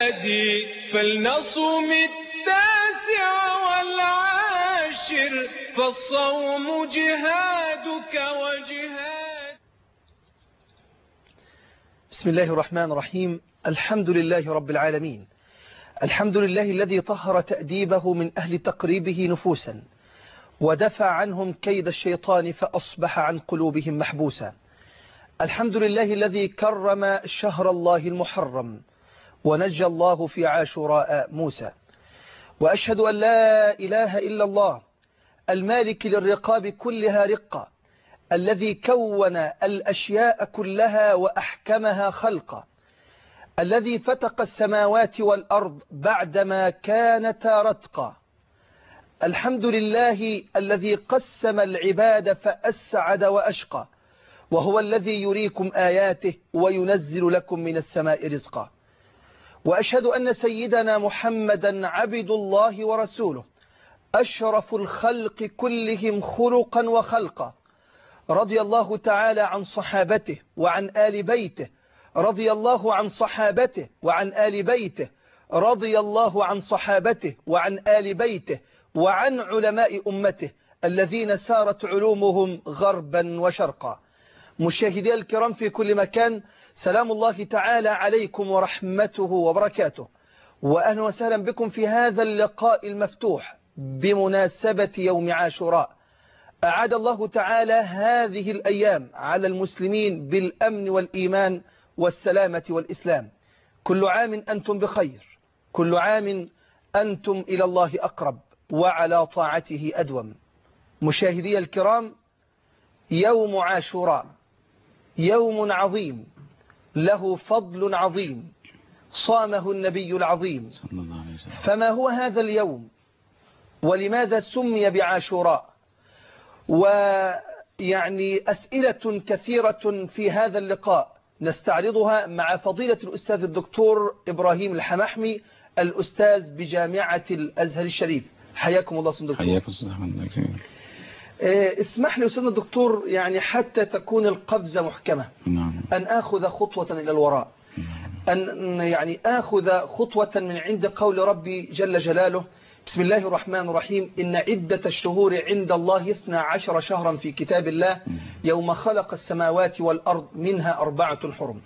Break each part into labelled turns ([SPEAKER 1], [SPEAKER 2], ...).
[SPEAKER 1] فلنصم 19 فالصوم جهادك وجهاد.
[SPEAKER 2] بسم الله الرحمن الرحيم. الحمد لله رب العالمين. الحمد لله الذي طهر تأديبه من أهل تقريبه نفوسا ودفع عنهم كيد الشيطان فأصبح عن قلوبهم محبوسا. الحمد لله الذي كرم شهر الله المحرم ونجى الله في عاشوراء موسى. وأشهد أن لا إله إلا الله المالك للرقاب كلها رقة، الذي كون الأشياء كلها وأحكمها خلقا، الذي فتق السماوات والأرض بعدما كانتا رتقا. الحمد لله الذي قسم العباد فأسعد وأشقى، وهو الذي يريكم آياته وينزل لكم من السماء رزقا. وأشهد أن سيدنا محمدا عبد الله ورسوله، أشرف الخلق كلهم خلقا وخلقا. رضي الله تعالى عن صحابته وعن آل بيته، رضي الله عن صحابته وعن آل بيته، رضي الله عن صحابته وعن آل بيته، وعن علماء أمته الذين سارت علومهم غربا وشرقا. مشاهدي الكرام في كل مكان، سلام الله تعالى عليكم ورحمته وبركاته، وأهلا وسهلا بكم في هذا اللقاء المفتوح بمناسبة يوم عاشوراء. أعاد الله تعالى هذه الأيام على المسلمين بالأمن والإيمان والسلامة والإسلام. كل عام أنتم بخير، كل عام أنتم إلى الله أقرب وعلى طاعته أدوم. مشاهدي الكرام، يوم عاشوراء يوم عظيم له فضل عظيم صامه النبي العظيم. فما هو هذا اليوم ولماذا سمي بعاشوراء؟ ويعني أسئلة كثيرة في هذا اللقاء نستعرضها مع فضيلة الأستاذ الدكتور إبراهيم الحمحمي، الأستاذ بجامعة الأزهر الشريف. حياكم الله سيدنا الدكتور.
[SPEAKER 3] حياكم الله.
[SPEAKER 2] اسمح لي سيدنا الدكتور، يعني حتى تكون القفزة محكمة، أن آخذ خطوة إلى الوراء، أن يعني آخذ خطوة من عند قول ربي جل جلاله: بسم الله الرحمن الرحيم، إن عدة الشهور عند الله 12 شهرا في كتاب الله يوم خلق السماوات والأرض منها 4 حرم.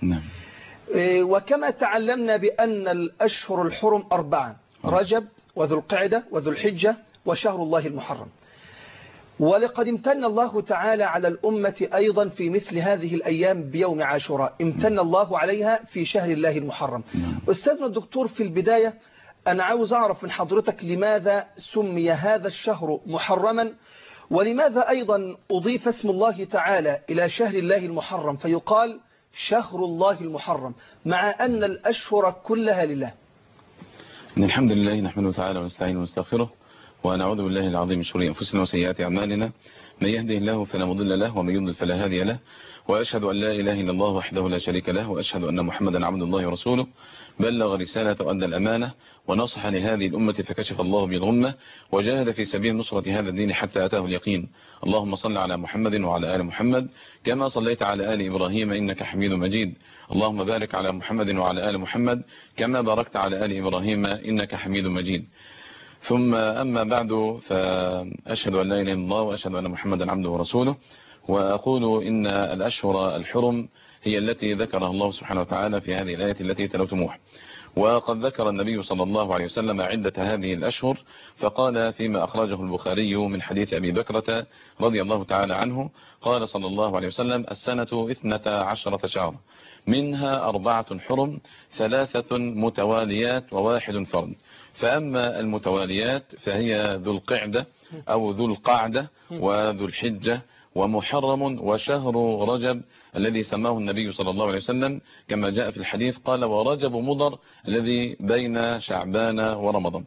[SPEAKER 2] وكما تعلمنا بأن الأشهر الحرم 4: رجب وذو القعدة وذو الحجة وشهر الله المحرم. ولقد امتن الله تعالى على الأمة أيضا في مثل هذه الأيام بيوم عاشوراء، امتن الله عليها في شهر الله المحرم. أستاذنا الدكتور، في البداية أنا عاوز أعرف من حضرتك لماذا سمي هذا الشهر محرما، ولماذا أيضا أضيف اسم الله تعالى إلى شهر الله المحرم فيقال شهر الله المحرم مع أن الأشهر كلها لله؟
[SPEAKER 3] إن الحمد لله نحمده تعالى ونستعينه ونستغفره ونعوذ بالله العظيم من شرور أنفسنا وسيئات أعمالنا، من يهده الله فلا مضل له ومن يضلل فلا هادي له، وأشهد أن لا إله إلا الله وحده لا شريك له، وأشهد أن محمدا عبد الله ورسوله، بلغ رسالة وأدى الأمانة ونصح لهذه الأمة فكشف الله به الغمة وجاهد في سبيل نصرة هذا الدين حتى أتاه اليقين. اللهم صل على محمد وعلى آل محمد كما صليت على آل إبراهيم إنك حميد مجيد. اللهم بارك على محمد وعلى آل محمد كما باركت على آل إبراهيم إنك حميد مجيد. ثم أما بعد، فأشهد أن لا إله إلا الله وأشهد أن محمدا عبده ورسوله، وأقول إن الأشهر الحرم هي التي ذكرها الله سبحانه وتعالى في هذه الآية التي تلوتموها. وقد ذكر النبي صلى الله عليه وسلم عدة هذه الأشهر، فقال فيما أخرجه البخاري من حديث أبي بكرة رضي الله تعالى عنه، قال صلى الله عليه وسلم: السنة 12 شهر منها 4 حرم 3 متواليات و1 فرد. فأما المتواليات فهي ذو القعدة أو ذو القعدة وذو الحجة ومحرم وشهر رجب الذي سماه النبي صلى الله عليه وسلم كما جاء في الحديث، قال: ورجب مضر الذي بين شعبان ورمضان،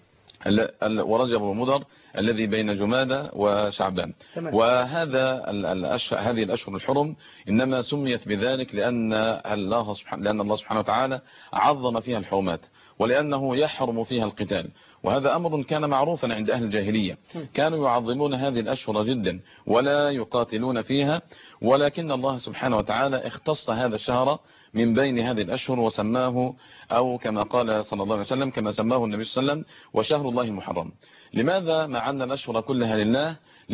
[SPEAKER 3] ورجب ومضر الذي بين جمادى وشعبان. وهذا هذه الأشهر الحرم إنما سميت بذلك لأن الله سبحانه وتعالى عظم فيها الحرمات، ولأنه يحرم فيها القتال. وهذا أمر كان معروفا عند أهل الجاهلية، كانوا يعظمون هذه الأشهر جدا ولا يقاتلون فيها، ولكن الله سبحانه وتعالى اختص هذا الشهر من بين هذه الأشهر وسماه، أو كما قال صلى الله عليه وسلم كما سماه النبي صلى الله عليه وسلم وشهر الله المحرم. لماذا مع أن الأشهر كلها لله؟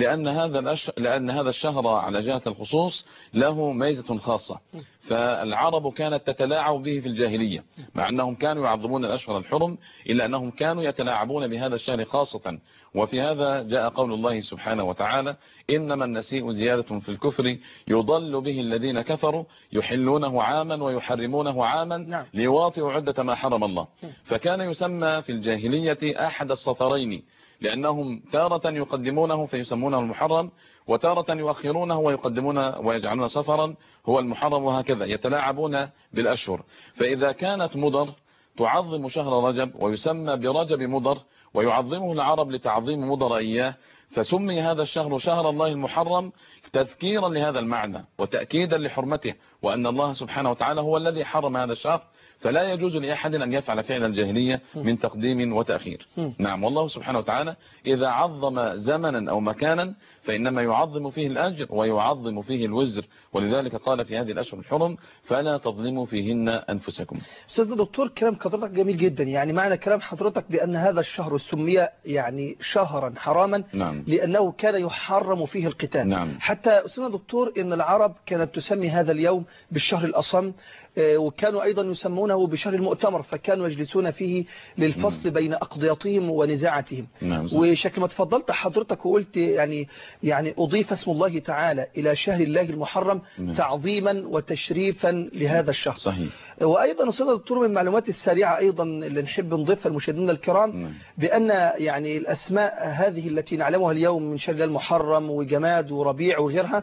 [SPEAKER 3] لأن هذا الشهر على جهة الخصوص له ميزة خاصة. فالعرب كانت تتلاعب به في الجاهلية، مع أنهم كانوا يعظمون الأشهر الحرم، إلا أنهم كانوا يتلاعبون بهذا الشهر خاصة. وفي هذا جاء قول الله سبحانه وتعالى: إنما النسيء زيادة في الكفر يضل به الذين كفروا يحلونه عاما ويحرمونه عاما ليواطئوا عدة ما حرم الله. فكان يسمى في الجاهلية أحد الصفرين، لأنهم تارة يقدمونه فيسمونه المحرم، وتارة يؤخرونه ويقدمونه ويجعلون سفرا هو المحرم، وهكذا يتلاعبون بالأشهر. فإذا كانت مضر تعظم شهر رجب ويسمى برجب مضر، ويعظمه العرب لتعظيم مضر إياه، فسمي هذا الشهر شهر الله المحرم تذكيرا لهذا المعنى وتأكيدا لحرمته، وأن الله سبحانه وتعالى هو الذي حرم هذا الشهر، فلا يجوز لأحد أن يفعل فعل الجاهلية من تقديم وتأخير. نعم. والله سبحانه وتعالى إذا عظم زمنا أو مكانا فإنما يعظم فيه الأجر ويعظم فيه الوزر، ولذلك قال في هذه الأشهر الحرم: فلا تظلموا فيهن أنفسكم.
[SPEAKER 2] أستاذ دكتور، كلام حضرتك جميل جدا. يعني معنى كلام حضرتك بأن هذا الشهر سمي يعني شهرا حراما لأنه كان يحرم فيه القتال. حتى أستاذ دكتور إن العرب كانت تسمي هذا اليوم بالشهر الأصم، وكانوا أيضا يسمونه بشهر المؤتمر، فكانوا يجلسون فيه للفصل بين أقضياتهم ونزاعتهم. وشكل ما تفضلت حضرتك وقلت يعني أضيف اسم الله تعالى إلى شهر الله المحرم تعظيما وتشريفا لهذا الشهر.
[SPEAKER 3] صحيح.
[SPEAKER 2] وأيضا أستاذ دكتور من المعلومات السريعة أيضا اللي نحب نضيفها لمشاهدينا الكرام بأن يعني الأسماء هذه التي نعلمها اليوم من شهر الله المحرم وجماد وربيع وغيرها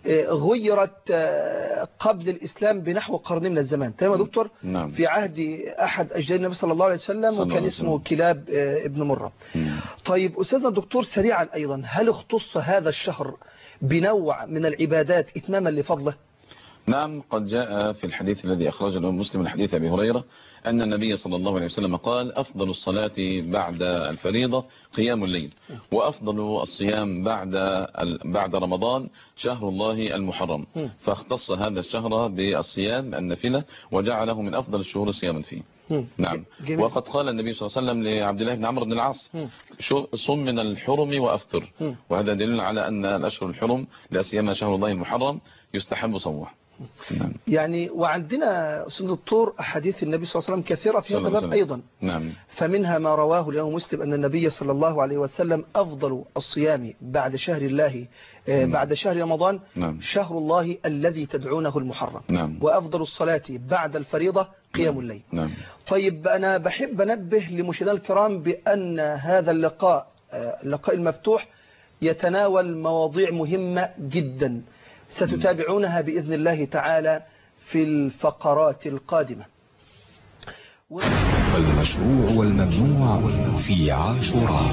[SPEAKER 2] غيرت قبل الإسلام بنحو قرن من الزمان. تمام يا دكتور؟ في عهد أحد أجداد النبي صلى الله عليه وسلم، وكان اسمه كلاب ابن مرة. طيب أستاذنا الدكتور سريعا أيضا، هل اختص هذا الشهر بنوع من العبادات إتماما لفضله؟
[SPEAKER 3] نعم، قد جاء في الحديث الذي أخرجه الإمام مسلم من حديث أبي هريرة أن النبي صلى الله عليه وسلم قال: أفضل الصلاة بعد الفريضة قيام الليل، وأفضل الصيام بعد رمضان شهر الله المحرم. فاختص هذا الشهر بالصيام النافلة وجعله من أفضل الشهور صياما فيه. نعم. وقد قال النبي صلى الله عليه وسلم لعبد الله بن عمرو بن العاص: صم من الحرم وأفطر. وهذا دليل على أن الأشهر الحرم لا سيما شهر الله المحرم يستحب صومه.
[SPEAKER 2] يعني وعندنا أستاذ الدكتور أحاديث النبي صلى الله عليه وسلم كثيرة في هذا الباب أيضا. فمنها ما رواه الإمام مسلم أن النبي صلى الله عليه وسلم: أفضل الصيام بعد شهر الله بعد شهر رمضان شهر الله الذي تدعونه المحرم. وأفضل الصلاة بعد الفريضة قيام الليل. طيب أنا بحب أنبه لمشاهدينا الكرام بأن هذا اللقاء المفتوح يتناول مواضيع مهمة جدا ستتابعونها بإذن الله تعالى في الفقرات القادمة.
[SPEAKER 4] المشروع والممنوع في عاشوراء.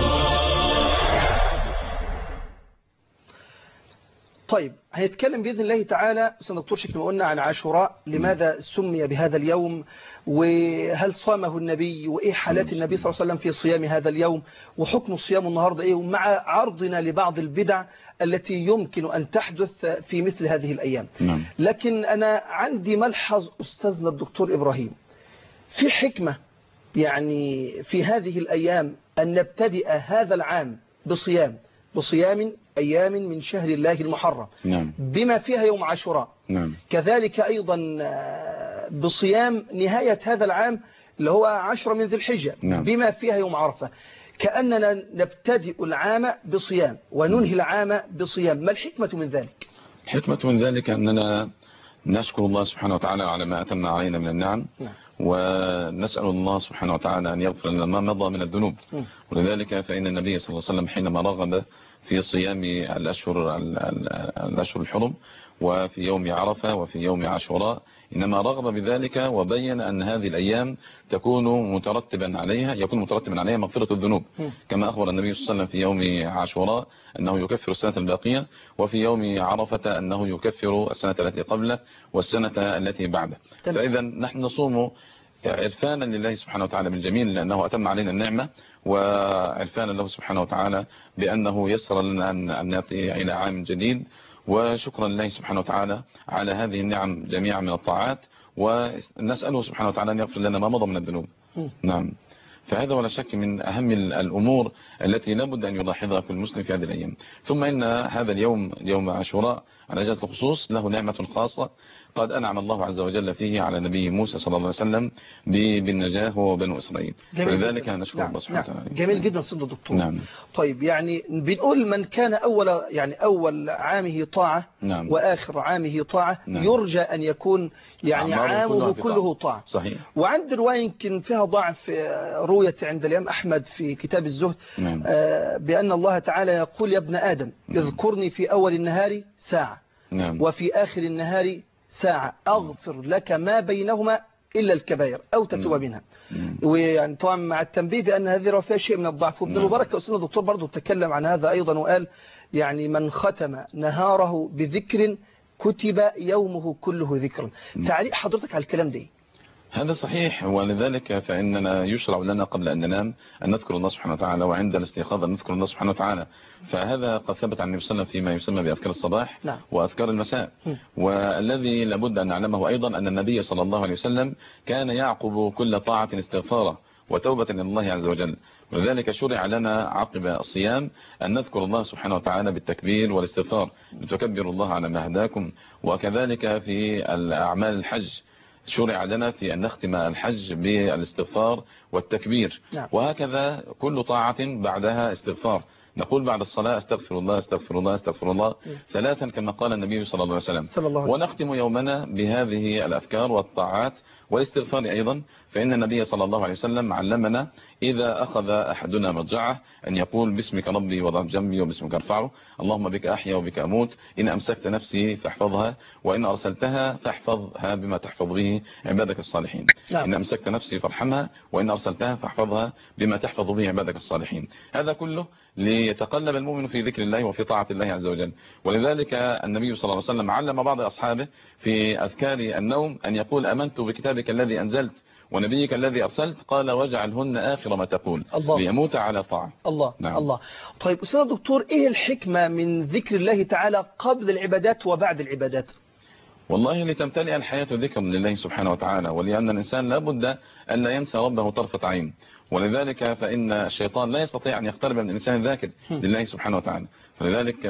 [SPEAKER 2] طيب هيتكلم بإذن الله تعالى أستاذ دكتور شكل ما قلنا عن عاشوراء، لماذا سمي بهذا اليوم، وهل صامه النبي، وإيه حالات النبي صلى الله عليه وسلم في صيام هذا اليوم، وحكم الصيام النهاردة إيه، ومع عرضنا لبعض البدع التي يمكن أن تحدث في مثل هذه الأيام. لكن أنا عندي ملحظ أستاذنا الدكتور إبراهيم، في حكمة يعني في هذه الأيام أن نبتدئ هذا العام بصيام أيام من شهر الله المحرم بما فيها يوم عاشوراء. كذلك أيضا بصيام نهاية هذا العام اللي هو 10 من ذي الحجة بما فيها يوم عرفة، كأننا نبتدئ العام بصيام وننهي العام بصيام. ما الحكمة من ذلك؟
[SPEAKER 3] الحكمة من ذلك أننا نشكر الله سبحانه وتعالى على ما أتم علينا من النعم، ونسأل الله سبحانه وتعالى أن يغفر لنا ما مضى من الذنوب. ولذلك فإن النبي صلى الله عليه وسلم حينما رغب في صيام الأشهر الحرم وفي يوم عرفة وفي يوم عاشوراء إنما رغب بذلك، وبين أن هذه الأيام يكون مترتبا عليها مغفرة الذنوب، كما أخبر النبي صلى الله عليه وسلم في يوم عاشوراء أنه يكفر السنة الباقية، وفي يوم عرفة أنه يكفر السنة التي قبله والسنة التي بعده. فإذا نحن نصوم عرفانا لله سبحانه وتعالى بالجميل لأنه أتم علينا النعمة، وعرفانا له سبحانه وتعالى بأنه يسر لنا أن نأتي إلى عام جديد، وشكرا لله سبحانه وتعالى على هذه النعم جميعا من الطاعات، ونسأله سبحانه وتعالى أن يغفر لنا ما مضى من الذنوب. نعم. فهذا ولا شك من أهم الأمور التي لابد أن يلاحظها كل مسلم في هذه الأيام. ثم إن هذا اليوم يوم عاشوراء على جهة الخصوص له نعمة خاصة قد أنعم الله عز وجل فيه على نبي موسى صلى الله عليه وسلم بالنجاة هو وبنو إسرائيل، ولذلك نشكر الله سبحانه وتعالى.
[SPEAKER 2] جميل جدا سيد الدكتور.
[SPEAKER 3] نعم.
[SPEAKER 2] طيب يعني بنقول من كان أول عامه طاعة وآخر عامه طاعة يرجى أن يكون يعني عامه كله طاعة.
[SPEAKER 3] صحيح.
[SPEAKER 2] وعند رواية يمكن فيها ضعف روية عند الإمام أحمد في كتاب الزهد بأن الله تعالى يقول يا ابن آدم اذكرني في أول النهار ساعة وفي آخر النهار ساعة أغفر لك ما بينهما إلا الكبائر أو تتوب منها. ويعني طبعا مع التنبيه بأن هذه الرواية فيها شيء من الضعف. وابن المبارك أستاذنا الدكتور برضه تكلم عن هذا أيضا وقال يعني من ختم نهاره بذكر كتب يومه كله ذكرا. تعليق حضرتك على الكلام ده؟
[SPEAKER 3] هذا صحيح، ولذلك فإننا يشرع لنا قبل أن ننام أن نذكر الله سبحانه وتعالى، وعند الاستيقاظ أن نذكر الله سبحانه وتعالى. فهذا قد ثبت عن النبي صلى الله عليه وسلم فيما يسمى بأذكار الصباح وأذكار المساء. والذي لابد أن نعلمه أيضا أن النبي صلى الله عليه وسلم كان يعقب كل طاعة استغفارا وتوبة إلى الله عز وجل، ولذلك شرع لنا عقب الصيام أن نذكر الله سبحانه وتعالى بالتكبير والاستغفار، لتكبروا الله على ما هداكم. وكذلك في الأعمال الحج شرع لنا في أن نختم الحج بالاستغفار والتكبير. وهكذا كل طاعة بعدها استغفار، نقول بعد الصلاة استغفر الله استغفر الله استغفر الله ثلاثا كما قال النبي صلى الله عليه وسلم. ونختم يومنا بهذه الأذكار والطاعات والاستغفار أيضا، فإن النبي صلى الله عليه وسلم علمنا إذا أخذ أحدنا مضجعه أن يقول باسمك ربي وضعت جنبي وباسمك أرفعه، اللهم بك أحيا وبك أموت، إن أمسكت نفسي فاحفظها وإن أرسلتها فاحفظها بما تحفظ به عبادك الصالحين. إن أمسكت نفسي فارحمها وإن أرسلتها فاحفظها بما تحفظ به عبادك الصالحين. هذا كله ليتقلب المؤمن في ذكر الله وفي طاعة الله عز وجل. ولذلك النبي صلى الله عليه وسلم علم بعض أصحابه في أذكار النوم أن يقول أمنت بكتابك الذي أنزلت ونبيك الذي أرسلت، قال واجعلهن آخر ما تقول ليموت على طاعة.
[SPEAKER 2] الله. الله. طيب أستاذ دكتور، إيه الحكمة من ذكر الله تعالى قبل العبادات وبعد العبادات؟
[SPEAKER 3] والله لتمتلئ الحياة ذكرا لله سبحانه وتعالى، ولأن الإنسان لابد أن لا ينسى ربه طرفة عين، ولذلك فإن الشيطان لا يستطيع أن يقترب من الإنسان الذاكر لله سبحانه وتعالى. فلذلك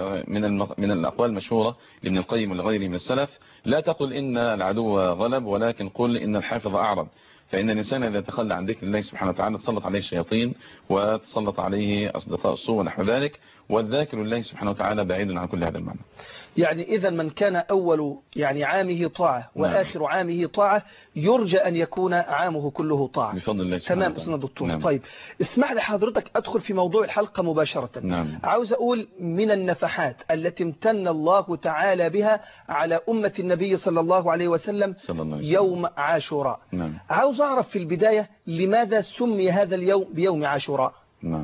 [SPEAKER 3] من الأقوال المشهورة لابن القيم ولغيره من السلف: لا تقل إن العدو غلب، ولكن قل إن الحافظ أعرض. فإن الإنسان إذا تخلى عن ذكر الله سبحانه وتعالى تسلط عليه الشياطين وتسلط عليه أصدقاء السوء ونحو ذلك، والذاكر لله سبحانه وتعالى بعيد عن كل هذا المعنى.
[SPEAKER 2] يعني إذا من كان أول يعني عامه طاعة وآخر عامه طاعة يرجى أن يكون عامه كله طاعة
[SPEAKER 3] بفضل الله سبحانه وتعالى.
[SPEAKER 2] تمام أستاذ دكتور. طيب اسمح لي حضرتك أدخل في موضوع الحلقة مباشرة. عاوز أقول من النفحات التي امتن الله تعالى بها على أمة النبي صلى الله عليه وسلم يوم عاشوراء. عاوز أعرف في البداية لماذا سمي هذا اليوم بيوم عاشوراء؟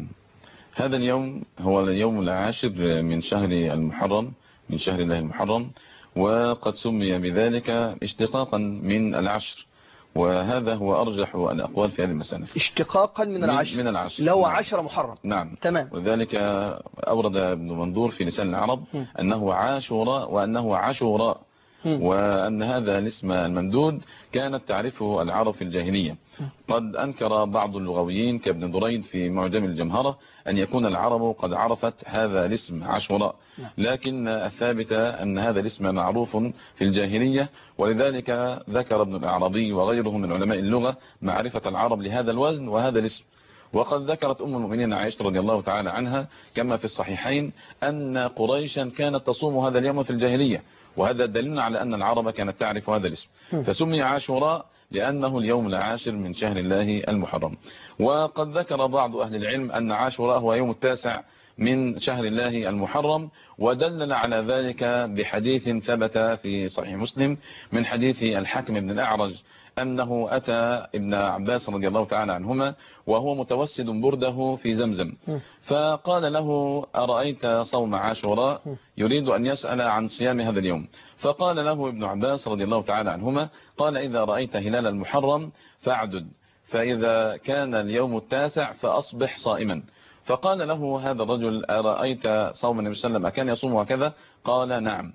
[SPEAKER 3] هذا اليوم هو اليوم العاشر من شهر المحرم، من شهر الله المحرم، وقد سمي بذلك اشتقاقا من العشر، وهذا هو أرجح الأقوال في هذه المسألة.
[SPEAKER 2] اشتقاقا من العشر،
[SPEAKER 3] من العشر
[SPEAKER 2] اللي هو 10 محرم. تمام.
[SPEAKER 3] وذلك أورد ابن منظور في لسان العرب أنه عاشوراء وأنه عاشوراء، وأن هذا الاسم الممدود كانت تعرفه العرب في الجاهلية. قد أنكر بعض اللغويين كابن دريد في معجم الجمهرة أن يكون العرب قد عرفت هذا الاسم عاشوراء، لكن الثابت أن هذا الاسم معروف في الجاهلية، ولذلك ذكر ابن الأعرابي وغيره من علماء اللغة معرفة العرب لهذا الوزن وهذا الاسم. وقد ذكرت أم المؤمنين عائشة رضي الله تعالى عنها كما في الصحيحين أن قريشا كانت تصوم هذا اليوم في الجاهلية، وهذا دليل على أن العرب كانت تعرف هذا الاسم، فسمي عاشوراء لأنه اليوم العاشر من شهر الله المحرم. وقد ذكر بعض أهل العلم أن عاشوراء هو يوم التاسع من شهر الله المحرم، ودلل على ذلك بحديث ثبت في صحيح مسلم من حديث الحكم بن الأعرج أنه أتى ابن عباس رضي الله تعالى عنهما وهو متوسد برده في زمزم، فقال له: أرأيت صوم عاشوراء؟ يريد أن يسأل عن صيام هذا اليوم. فقال له ابن عباس رضي الله تعالى عنهما: قال إذا رأيت هلال المحرم فاعدد، فإذا كان اليوم التاسع فأصبح صائما. فقال له هذا الرجل: أرأيت صوم النبي صلى الله عليه وسلم أكان يصوم هكذا؟ قال: نعم.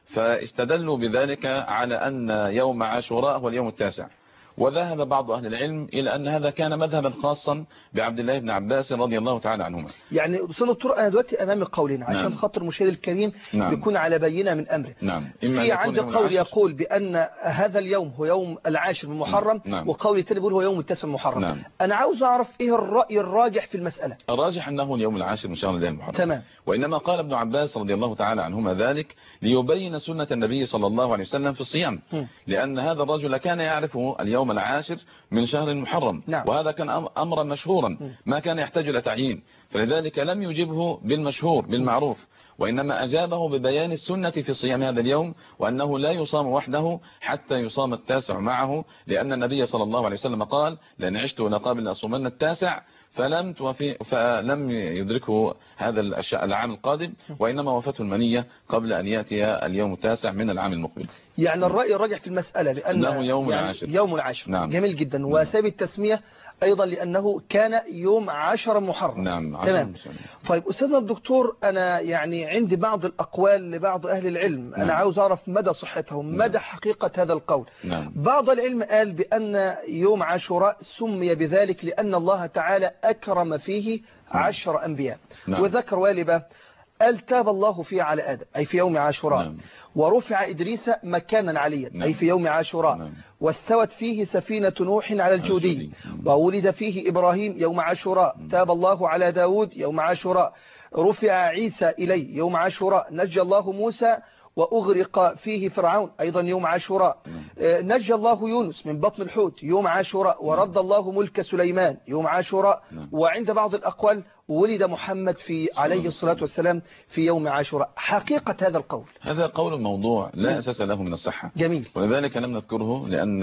[SPEAKER 3] فاستدلوا بذلك على أن يوم عاشوراء هو اليوم التاسع. وذهب بعض أهل العلم إلى أن هذا كان مذهبا خاصا بعبد الله بن عباس رضي الله تعالى عنهما.
[SPEAKER 2] يعني أستاذ دكتور أنا دلوقتي أمام قولين عشان
[SPEAKER 3] نعم.
[SPEAKER 2] خاطر المشاهد الكريم
[SPEAKER 3] نعم.
[SPEAKER 2] يكون على بينة من أمره.
[SPEAKER 3] نعم.
[SPEAKER 2] في عندي قول يقول بأن هذا اليوم هو يوم العاشر من محرم.
[SPEAKER 3] نعم.
[SPEAKER 2] وقول الثاني يقول هو يوم التاسع من محرم.
[SPEAKER 3] نعم.
[SPEAKER 2] أنا عاوز أعرف إيه الرأي الراجح في المسألة.
[SPEAKER 3] الراجح أنه اليوم العاشر من شهر الله المحرم.
[SPEAKER 2] تمام.
[SPEAKER 3] وإنما قال ابن عباس رضي الله تعالى عنهما ذلك ليبين سنة النبي صلى الله عليه وسلم في الصيام، لأن هذا الرجل كان يعرف اليوم العاشر من شهر المحرم.
[SPEAKER 2] نعم.
[SPEAKER 3] وهذا كان أمرا مشهورا ما كان يحتاج إلى تعيين، فلذلك لم يجبه بالمشهور بالمعروف، وإنما أجابه ببيان السنة في صيام هذا اليوم، وأنه لا يصام وحده حتى يصام التاسع معه، لأن النبي صلى الله عليه وسلم قال لأن عشت ونقابل لأصومن التاسع، فلم يدركه هذا العام القادم، وإنما وفاته المنية قبل أن يأتي اليوم التاسع من العام المقبل.
[SPEAKER 2] يعني الرأي الراجح في المسألة بأنه
[SPEAKER 3] يوم
[SPEAKER 2] يعني
[SPEAKER 3] العاشر.
[SPEAKER 2] يوم العاشر.
[SPEAKER 3] نعم.
[SPEAKER 2] جميل جدا. وسبب التسمية أيضا لأنه كان يوم 10 محرم.
[SPEAKER 3] نعم.
[SPEAKER 2] تمام. طيب أستاذنا الدكتور أنا يعني عندي بعض الأقوال لبعض أهل العلم.
[SPEAKER 3] نعم.
[SPEAKER 2] أنا عاوز أعرف مدى صحتهم. مدى حقيقة هذا القول.
[SPEAKER 3] نعم.
[SPEAKER 2] بعض العلم قال بأن يوم عاشوراء سمي بذلك لأن الله تعالى أكرم فيه 10 أنبياء.
[SPEAKER 3] نعم.
[SPEAKER 2] وذكر والبة قال تاب الله فيه على آدم أي في يوم عاشوراء.
[SPEAKER 3] نعم.
[SPEAKER 2] ورفع إدريس مكانا عليا.
[SPEAKER 3] نعم.
[SPEAKER 2] أي في يوم عاشوراء.
[SPEAKER 3] نعم.
[SPEAKER 2] واستوت فيه سفينة نوح على الجودي. وولد فيه إبراهيم يوم عاشوراء. تاب الله على داود يوم عاشوراء. رفع عيسى إليه يوم عاشوراء. نجى الله موسى وأغرق فيه فرعون أيضا يوم عاشوراء. نجى الله يونس من بطن الحوت يوم عاشوراء. ورد الله ملك سليمان يوم عاشوراء. وعند بعض الأقوال ولد محمد عليه الصلاة والسلام في يوم عاشوراء. حقيقة هذا القول
[SPEAKER 3] هذا قول موضوع لا أساس له من الصحة.
[SPEAKER 2] جميل.
[SPEAKER 3] ولذلك لم نذكره لأن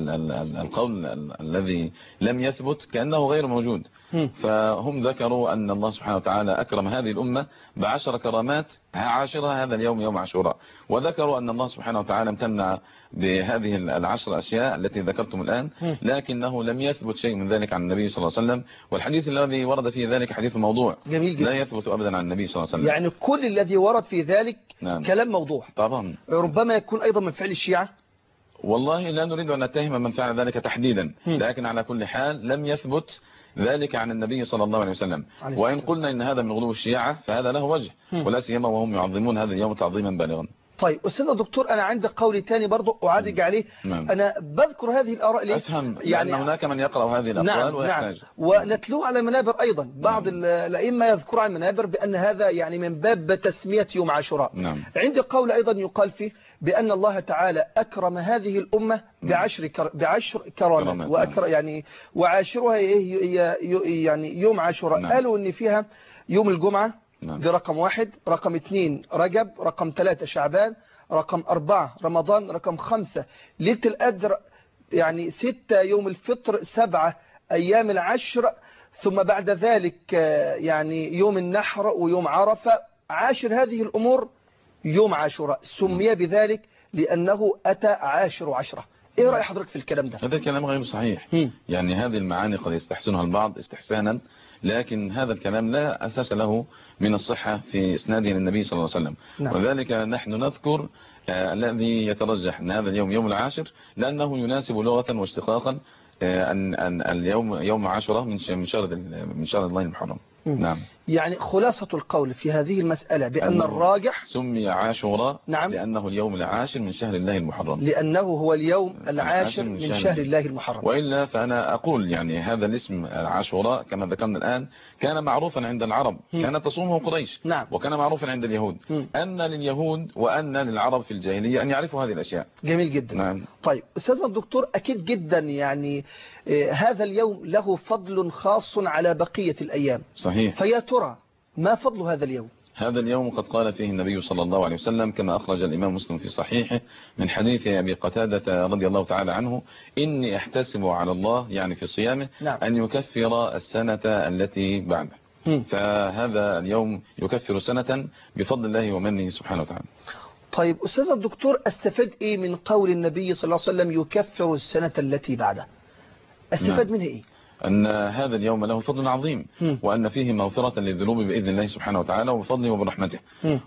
[SPEAKER 3] القول الذي لم يثبت كأنه غير موجود. فهم ذكروا أن الله سبحانه وتعالى أكرم هذه الأمة ب10 كرامات عاشرها هذا اليوم يوم عاشوراء. وذكروا أن الله سبحانه وتعالى امتنع بهذه 10 أشياء التي ذكرتم الآن، لكنه لم يثبت شيء من ذلك عن النبي صلى الله عليه وسلم. والحديث الذي ورد فيه ذلك حديث موضوع.
[SPEAKER 2] جميل جدا.
[SPEAKER 3] لا يثبت أبدا عن النبي صلى الله عليه وسلم.
[SPEAKER 2] يعني كل الذي ورد في ذلك
[SPEAKER 3] نعم.
[SPEAKER 2] كلام موضوع.
[SPEAKER 3] طبعا.
[SPEAKER 2] ربما يكون أيضا من فعل الشيعة.
[SPEAKER 3] والله لا نريد أن نتهم من فعل ذلك تحديدا، لكن على كل حال لم يثبت ذلك عن النبي صلى الله عليه وسلم. وإن قلنا إن هذا من غلو الشيعة فهذا له وجه، ولا سيما وهم يعظمون هذا اليوم تعظيما بالغا.
[SPEAKER 2] طيب أستاذنا الدكتور أنا عندي قول تاني برضو أعالج عليه. أنا بذكر هذه الآراء ليه؟
[SPEAKER 3] أفهم يعني هناك من يقرأ هذه الأقوال ويحتاج.
[SPEAKER 2] نعم. ونتلوه على منابر أيضا. بعض الأئمة يذكر عن المنابر بأن هذا يعني من باب تسمية يوم عاشوراء.
[SPEAKER 3] نعم.
[SPEAKER 2] عندي قول أيضا يقال فيه بأن الله تعالى أكرم هذه الأمة بعشر كرامات يعني وعاشرها يعني يوم عاشوراء.
[SPEAKER 3] نعم.
[SPEAKER 2] قالوا أن فيها يوم الجمعة.
[SPEAKER 3] نعم.
[SPEAKER 2] دي رقم 1. رقم 2 رجب. رقم 3 شعبان. رقم 4 رمضان. رقم 5 ليلة القدر. يعني 6 يوم الفطر. 7 أيام العشر. ثم بعد ذلك يعني يوم النحر ويوم عرفة. عاشر هذه الأمور يوم عاشوراء سمي بذلك لأنه أتى 10. إيه رأي حضرتك في الكلام ده؟
[SPEAKER 3] هذا الكلام غير صحيح. يعني هذه المعاني قد يستحسنها البعض استحسانا، لكن هذا الكلام لا أساس له من الصحة في إسناده للنبي صلى الله عليه وسلم. نعم. وذلك نحن نذكر الذي يترجح أن هذا اليوم يوم العاشر لأنه يناسب لغة واشتقاقا أن اليوم يوم عاشوراء من شهر الله المحرم. نعم.
[SPEAKER 2] يعني خلاصة القول في هذه المسألة بأن الراجح
[SPEAKER 3] سمي عاشوراء.
[SPEAKER 2] نعم.
[SPEAKER 3] لأنه اليوم العاشر من شهر الله المحرم.
[SPEAKER 2] لأنه هو اليوم العاشر من شهر الله المحرم.
[SPEAKER 3] وإلا فأنا أقول يعني هذا الاسم عاشوراء كما ذكرنا الآن كان معروفا عند العرب. كانت تصومه قريش.
[SPEAKER 2] نعم.
[SPEAKER 3] وكان معروفا عند اليهود. أن لليهود وأن للعرب في الجاهلية أن يعرفوا هذه الأشياء.
[SPEAKER 2] جميل جدا.
[SPEAKER 3] نعم.
[SPEAKER 2] طيب أستاذنا الدكتور أكيد جدا يعني هذا اليوم له فضل خاص على بقية الأيام.
[SPEAKER 3] صحيح.
[SPEAKER 2] فيا ترى ما فضل هذا اليوم؟
[SPEAKER 3] هذا اليوم قد قال فيه النبي صلى الله عليه وسلم كما أخرج الإمام مسلم في صحيحه من حديث أبي قتادة رضي الله تعالى عنه: إني أحتسب على الله يعني في صيامه. نعم. أن يكفر السنة التي بعده. فهذا اليوم يكفر سنة بفضل الله ومنه سبحانه وتعالى.
[SPEAKER 2] طيب أستاذ الدكتور أستفاد إيه من قول النبي صلى الله عليه وسلم يكفر السنة التي بعده؟ أستفاد منه إيه؟
[SPEAKER 3] أن هذا اليوم له فضل عظيم، وأن فيه مغفرة للذنوب بإذن الله سبحانه وتعالى وبفضله وبرحمته.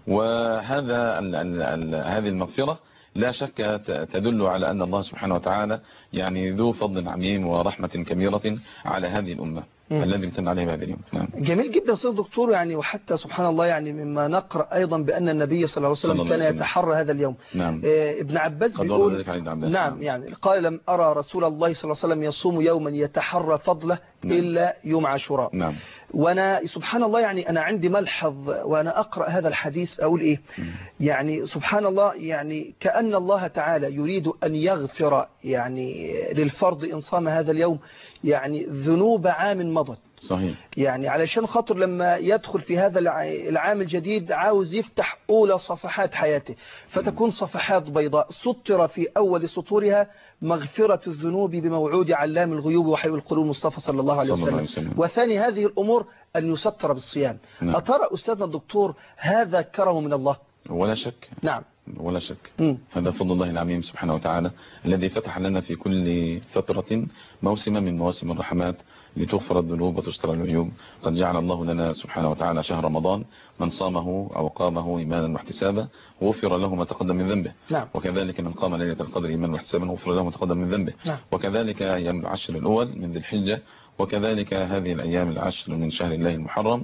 [SPEAKER 3] هذه المغفرة لا شك تدل على أن الله سبحانه وتعالى يعني ذو فضل عظيم ورحمة كبيرة على هذه الأمة الذي امتن عليه بهذا اليوم. نعم.
[SPEAKER 2] جميل جدا أستاذ دكتور، يعني وحتى سبحان الله يعني مما نقرأ أيضا بأن النبي صلى الله عليه وسلم كان يتحرى هذا اليوم.
[SPEAKER 3] نعم.
[SPEAKER 2] ابن عباس بيقول نعم يعني قال لم أرى رسول الله صلى الله عليه وسلم يصوم يوما يتحرى فضله إلا يوم عاشوراء.
[SPEAKER 3] نعم.
[SPEAKER 2] وأنا سبحان الله يعني أنا عندي ملحظ وأنا أقرأ هذا الحديث أقول إيه يعني سبحان الله، يعني كأن الله تعالى يريد أن يغفر يعني للفرد إن صام هذا اليوم يعني ذنوب عام مضت.
[SPEAKER 3] صحيح. يعني
[SPEAKER 2] علشان خاطر لما يدخل في هذا العام الجديد عاوز يفتح أولى صفحات حياته، فتكون صفحات بيضاء سطر في أول سطورها مغفرة الذنوب بموعود علام الغيوب وحي القلوب المصطفى صلى الله عليه وسلم. وثاني هذه الأمور أن يستر بالصيام. أترى أستاذنا الدكتور هذا كرم من الله؟
[SPEAKER 3] ولا شك.
[SPEAKER 2] نعم
[SPEAKER 3] ولا شك. هذا فضل الله العظيم سبحانه وتعالى الذي فتح لنا في كل فترة موسما من مواسم الرحمات لتغفر الذنوب وتستر العيوب. قد جعل الله لنا سبحانه وتعالى شهر رمضان من صامه أو قامه إيمانا واحتسابا غفر له ما تقدم من ذنبه.
[SPEAKER 2] نعم.
[SPEAKER 3] وكذلك من قام ليلة القدر إيمانا واحتسابا غفر له ما تقدم من ذنبه.
[SPEAKER 2] نعم.
[SPEAKER 3] وكذلك أيام العشر الأول من ذي الحجة، وكذلك هذه الأيام العشر من شهر الله المحرم،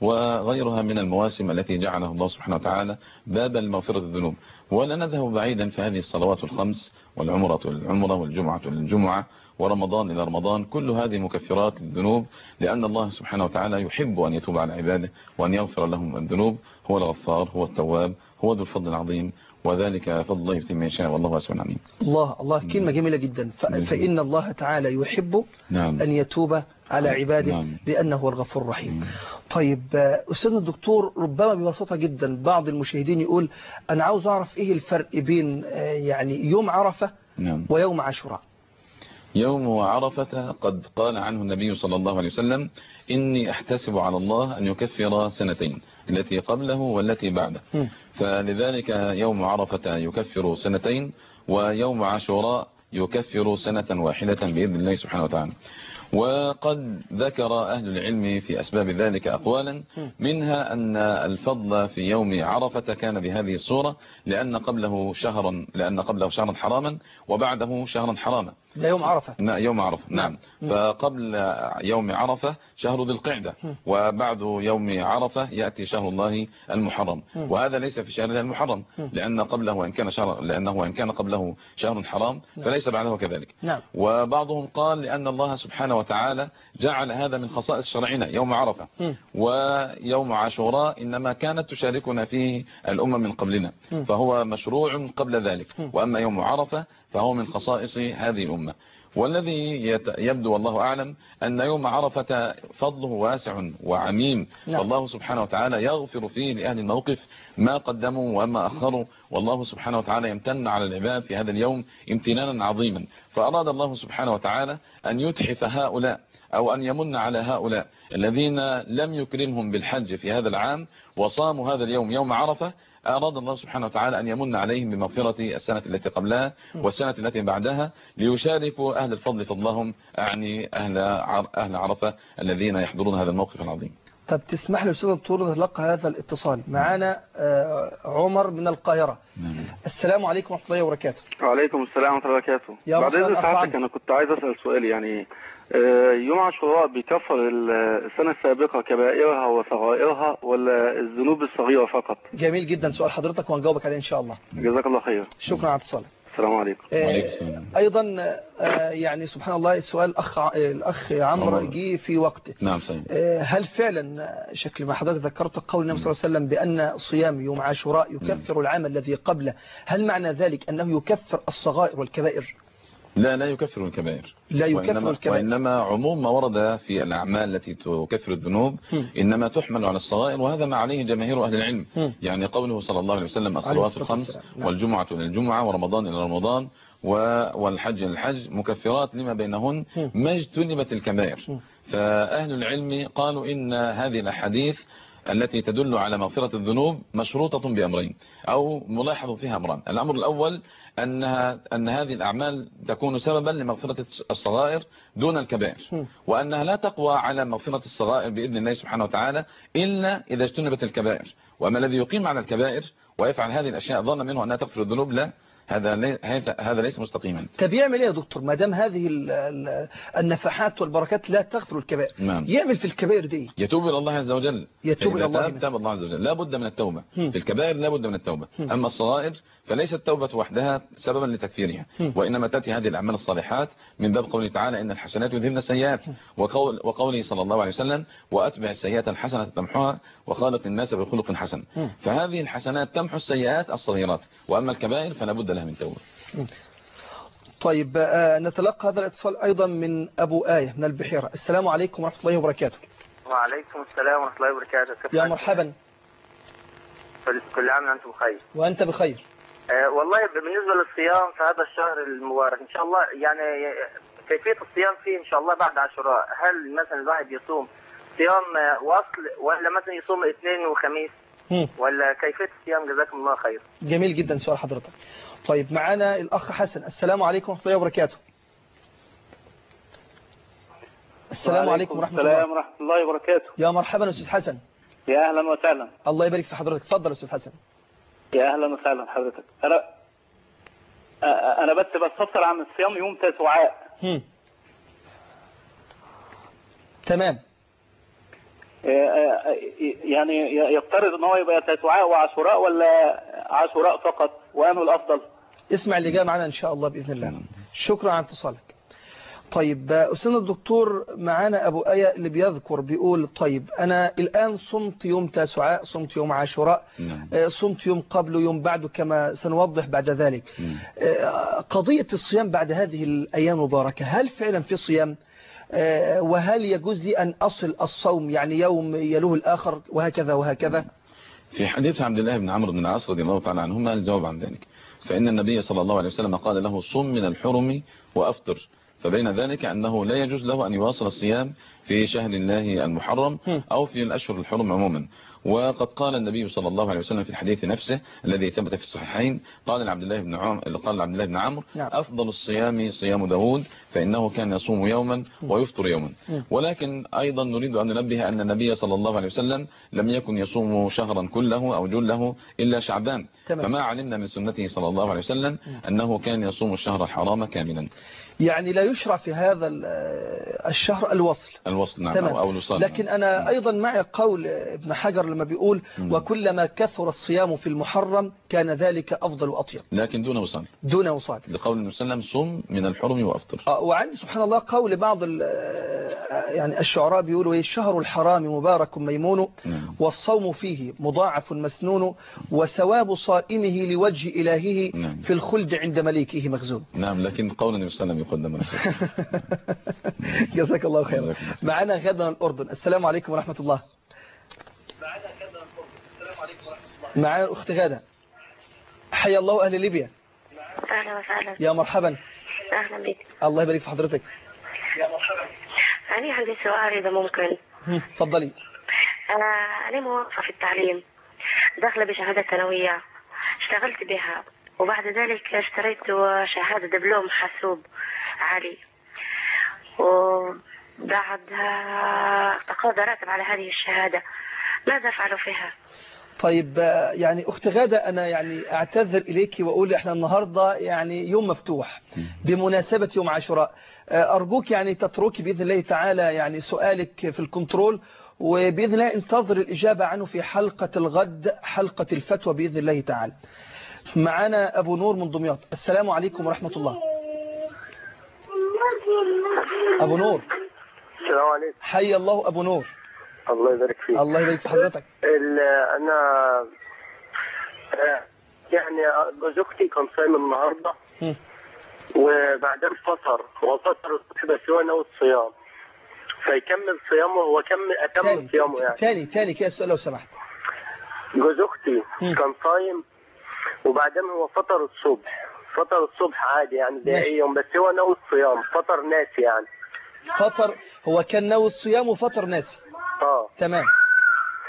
[SPEAKER 3] وغيرها من المواسم التي جعلها الله سبحانه وتعالى بابا لمغفرة الذنوب. ولا نذهب بعيدا في هذه الصلوات الخمس والعمرة والعمرة والجمعة والجمعة ورمضان إلى رمضان، كل هذه مكفرات للذنوب، لأن الله سبحانه وتعالى يحب أن يتوب على عباده وأن يغفر لهم الذنوب. هو الغفار، هو التواب، هو ذو الفضل العظيم، وذلك فضل الله يؤتيه من يشاء والله واسع عليم.
[SPEAKER 2] الله كلمة جميلة جدا. فإن الله تعالى يحب أن يتوب على عباده لأنه هو الغفور الرحيم. طيب أستاذنا الدكتور، ربما ببساطة جدا بعض المشاهدين يقول أنا عاوز أعرف إيه الفرق بين يعني يوم عرفة ويوم عاشوراء؟
[SPEAKER 3] يوم عرفة قد قال عنه النبي صلى الله عليه وسلم إني أحتسب على الله أن يكفر سنتين، التي قبله والتي بعده. فلذلك يوم عرفة يكفر سنتين، ويوم عاشوراء يكفر سنة واحدة بإذن الله سبحانه وتعالى. وقد ذكر أهل العلم في أسباب ذلك أقوالا، منها أن الفضل في يوم عرفة كان بهذه الصورة لأن قبله شهرا حراما وبعده شهرا حراما.
[SPEAKER 2] لا يوم عرفة.
[SPEAKER 3] يوم عرفة. نعم. فقبل يوم عرفة شهر ذي القعدة، وبعد يوم عرفة يأتي شهر الله المحرم، وهذا ليس في شهر الله المحرم لأنه وإن كان قبله شهر حرام فليس بعده كذلك. وبعضهم قال لأن الله سبحانه وتعالى جعل هذا من خصائص شرعنا يوم عرفة، ويوم عاشوراء إنما كانت تشاركنا فيه الأمم من قبلنا، فهو مشروع قبل ذلك. وأما يوم عرفة فهو من خصائص هذه الأمة. والذي يبدو والله أعلم أن يوم عرفة فضله واسع وعميم، فالله سبحانه وتعالى يغفر فيه لأهل الموقف ما قدموا وما أخروا، والله سبحانه وتعالى يمتن على العباد في هذا اليوم امتنانا عظيما. فأراد الله سبحانه وتعالى أن يتحف هؤلاء أو أن يمن على هؤلاء الذين لم يكرمهم بالحج في هذا العام وصاموا هذا اليوم يوم عرفة. أراد الله سبحانه وتعالى أن يمن عليهم بمغفرة السنة التي قبلها والسنة التي بعدها، ليشاركوا أهل الفضل فضلهم، أعني أهل عرفة الذين يحضرون هذا الموقف العظيم.
[SPEAKER 2] طب تسمح لي أستاذ الدكتور نتلقى هذا الاتصال معنا؟ عمر من القاهرة. السلام عليكم ورحمة الله وبركاته.
[SPEAKER 5] وعليكم السلام ورحمة الله وبركاته. بعد إذن سعادتك أنا كنت عايز أسأل سؤال، يعني يوم عاشوراء بيكفر السنة السابقة كبائرها وصغائرها ولا الذنوب الصغيرة فقط؟
[SPEAKER 2] جميل جدا سؤال حضرتك وهنجاوبك عليه إن شاء الله.
[SPEAKER 5] جزاك الله خير.
[SPEAKER 2] شكرا على اتصالك.
[SPEAKER 5] السلام عليكم.
[SPEAKER 2] أيضا يعني سبحان الله السؤال الأخ عمرو جه في وقته.
[SPEAKER 3] نعم صحيح.
[SPEAKER 2] هل فعلا شكل ما حضرتك ذكرت قول النبي صلى الله عليه وسلم بأن صيام يوم عاشوراء يكفر العام الذي قبله، هل معنى ذلك أنه يكفر الصغائر والكبائر؟
[SPEAKER 3] لا يكفر الكبائر.
[SPEAKER 2] لا يكفر الكبائر،
[SPEAKER 3] وإنما عموم ما ورد في الأعمال التي تكفر الذنوب إنما تحمل على الصغائر، وهذا ما عليه جماهير أهل العلم. يعني قوله صلى الله عليه وسلم الصلوات الخمس والجمعة إلى الجمعة ورمضان إلى رمضان والحج إلى الحج مكفرات لما بينهن ما اجتنبت الكبائر. فأهل العلم قالوا إن هذه الأحاديث التي تدل على مغفرة الذنوب مشروطة بأمرين أو ملاحظ فيها أمران. الأمر الأول أن هذه الأعمال تكون سببا لمغفرة الصغائر دون الكبائر، وأنها لا تقوى على مغفرة الصغائر بإذن الله سبحانه وتعالى إلا إذا اجتنبت الكبائر. وأما الذي يقيم على الكبائر ويفعل هذه الأشياء ظن منه أنها تغفر الذنوب، لا، هذا ليس مستقيما.
[SPEAKER 2] طب يعمل ايه يا دكتور ما دام هذه النفحات والبركات لا تغفر الكبائر؟
[SPEAKER 3] نعم.
[SPEAKER 2] يعمل في الكبائر دي
[SPEAKER 3] يتوب الى الله عز وجل.
[SPEAKER 2] يتوب الى الله.
[SPEAKER 3] تاب الله عز وجل، لا بد من التوبه. في الكبائر لا بد من التوبه. اما الصغائر فليست التوبه وحدها سببا لتكفيرها، وانما تاتي هذه الاعمال الصالحات من باب قوله تعالى ان الحسنات يذهبن السيئات، وقوله صلى الله عليه وسلم واتبع السيئات الحسنه تمحوها وخالق الناس بخلق حسن. فهذه الحسنات تمحو السيئات الصغيرات، واما الكبائر فلا بد لها من توبه.
[SPEAKER 2] طيب نتلقى هذا الاتصال أيضا من أبو آية من البحيرة. السلام عليكم ورحمة الله وبركاته.
[SPEAKER 6] وعليكم السلام ورحمة الله وبركاته.
[SPEAKER 2] يا مرحبا.
[SPEAKER 6] كل عام وأنتم بخير.
[SPEAKER 2] وأنت بخير.
[SPEAKER 6] والله بالنسبة للصيام في هذا الشهر المبارك إن شاء الله، يعني كيفية الصيام فيه إن شاء الله بعد عاشوراء، هل مثلا الواحد يصوم صيام وصل ولا مثلا يصوم اثنين وخميس ولا كيفية الصيام؟ جزاكم الله خير.
[SPEAKER 2] جميل جدا سؤال حضرتك. طيب معنا الأخ حسن. السلام عليكم ورحمة الله وبركاته. السلام عليكم ورحمة الله.
[SPEAKER 7] السلام ورحمة الله وبركاته.
[SPEAKER 2] يا مرحبا أستاذ حسن.
[SPEAKER 7] يا أهلا وسهلا.
[SPEAKER 2] الله يبارك في حضرتك. تفضل أستاذ حسن.
[SPEAKER 7] يا أهلا وسهلا حضرتك. أنا بس بستفسر عن الصيام يوم تسوعاء.
[SPEAKER 2] تمام.
[SPEAKER 7] يعني يفترض ان هو يبقى تسوعاء وعاشوراء ولا عاشوراء فقط، وانه الافضل؟
[SPEAKER 2] اسمع اللي جاء معنا ان شاء الله باذن الله. شكرا على اتصالك. طيب استاذ الدكتور معانا ابو آية اللي بيذكر بيقول طيب انا الان صمت يوم تسوعاء، صمت يوم عاشوراء، صمت يوم قبله يوم بعده كما سنوضح بعد ذلك. قضية الصيام بعد هذه الايام المباركة، هل فعلا في صيام؟ وهل يجوز لي أن أصل الصوم يعني يوم يلوه الآخر وهكذا وهكذا؟
[SPEAKER 3] في حديث عبد الله بن عمرو بن العاص رضي الله تعالى عنهما الجواب عن ذلك، فإن النبي صلى الله عليه وسلم قال له صم من الحرم وأفطر، فبين ذلك أنه لا يجوز له أن يواصل الصيام في شهر الله المحرم أو في الأشهر الحرم عموما. وقد قال النبي صلى الله عليه وسلم في الحديث نفسه الذي ثبت في الصحيحين، قال لعبد الله بن عمرو أفضل الصيام صيام داود فإنه كان يصوم يوما ويفطر يوما. ولكن أيضا نريد أن ننبه أن النبي صلى الله عليه وسلم لم يكن يصوم شهرا كله أو جله إلا شعبان، فما علمنا من سنته صلى الله عليه وسلم أنه كان يصوم الشهر الحرام كاملا.
[SPEAKER 2] يعني لا يشرع في هذا الشهر الوصل.
[SPEAKER 3] نعم. أو الوصال.
[SPEAKER 2] لكن أنا أيضا معي قول ابن حجر لما بيقول وكلما كثر الصيام في المحرم كان ذلك أفضل وأطيب،
[SPEAKER 3] لكن دون وصال. لقول النبي صلى الله عليه وسلم صم من الحرم وأفطر.
[SPEAKER 2] وعندي سبحان الله قول بعض يعني الشعراء بيقولوا الشهر الحرام مبارك ميمون والصوم فيه مضاعف مسنون وثواب صائمه لوجه إلهه في الخلد عند مليكه مخزون.
[SPEAKER 3] نعم، لكن قول النبي صلى الله عليه وسلم يقدم.
[SPEAKER 2] جزاك الله خير. معنا غدا من الأردن. السلام عليكم ورحمة الله. معنا أخت غادة. حيا الله أهل ليبيا.
[SPEAKER 8] أهلا وسهلا.
[SPEAKER 2] يا مرحبا.
[SPEAKER 8] أهلا بك.
[SPEAKER 2] الله يبارك في حضرتك.
[SPEAKER 8] يا مرحبا. أنا عندي سؤال إذا ممكن.
[SPEAKER 2] تفضلي.
[SPEAKER 8] أنا موظفة في التعليم، داخلة بشهادة ثانوية، اشتغلت بها وبعد ذلك اشتريت شهادة دبلوم حاسوب عالي، وبعدها تقاضى راتب على هذه الشهادة، ماذا أفعل فيها؟
[SPEAKER 2] طيب يعني أخت غادة أنا يعني أعتذر إليك وأقول إحنا النهاردة يعني يوم مفتوح بمناسبة يوم عاشوراء، أرجوك يعني تتركي بإذن الله تعالى يعني سؤالك في الكنترول، وبإذن الله انتظر الإجابة عنه في حلقة الغد، حلقة الفتوى بإذن الله تعالى. معنا أبو نور من دمياط. السلام عليكم ورحمة الله. أبو نور.
[SPEAKER 6] السلام عليكم.
[SPEAKER 2] حي الله أبو نور.
[SPEAKER 6] الله يبارك فيك.
[SPEAKER 2] الله يبارك في حضرتك.
[SPEAKER 6] أنا يعني جوز أختي كان صايم النهارده وبعدين فطر الصبح بس هو ناوي الصيام، فيكمل صيامه. هو أكمل صيامه يعني.
[SPEAKER 2] تاني كده السؤال لو سمحت.
[SPEAKER 6] جوز أختي كان صايم وبعدين هو فطر الصبح عادي يعني دقيقة، بس هو ناوي الصيام، فطر ناسي يعني.
[SPEAKER 2] هو كان ناوي الصيام وفطر ناسي.
[SPEAKER 6] تمام.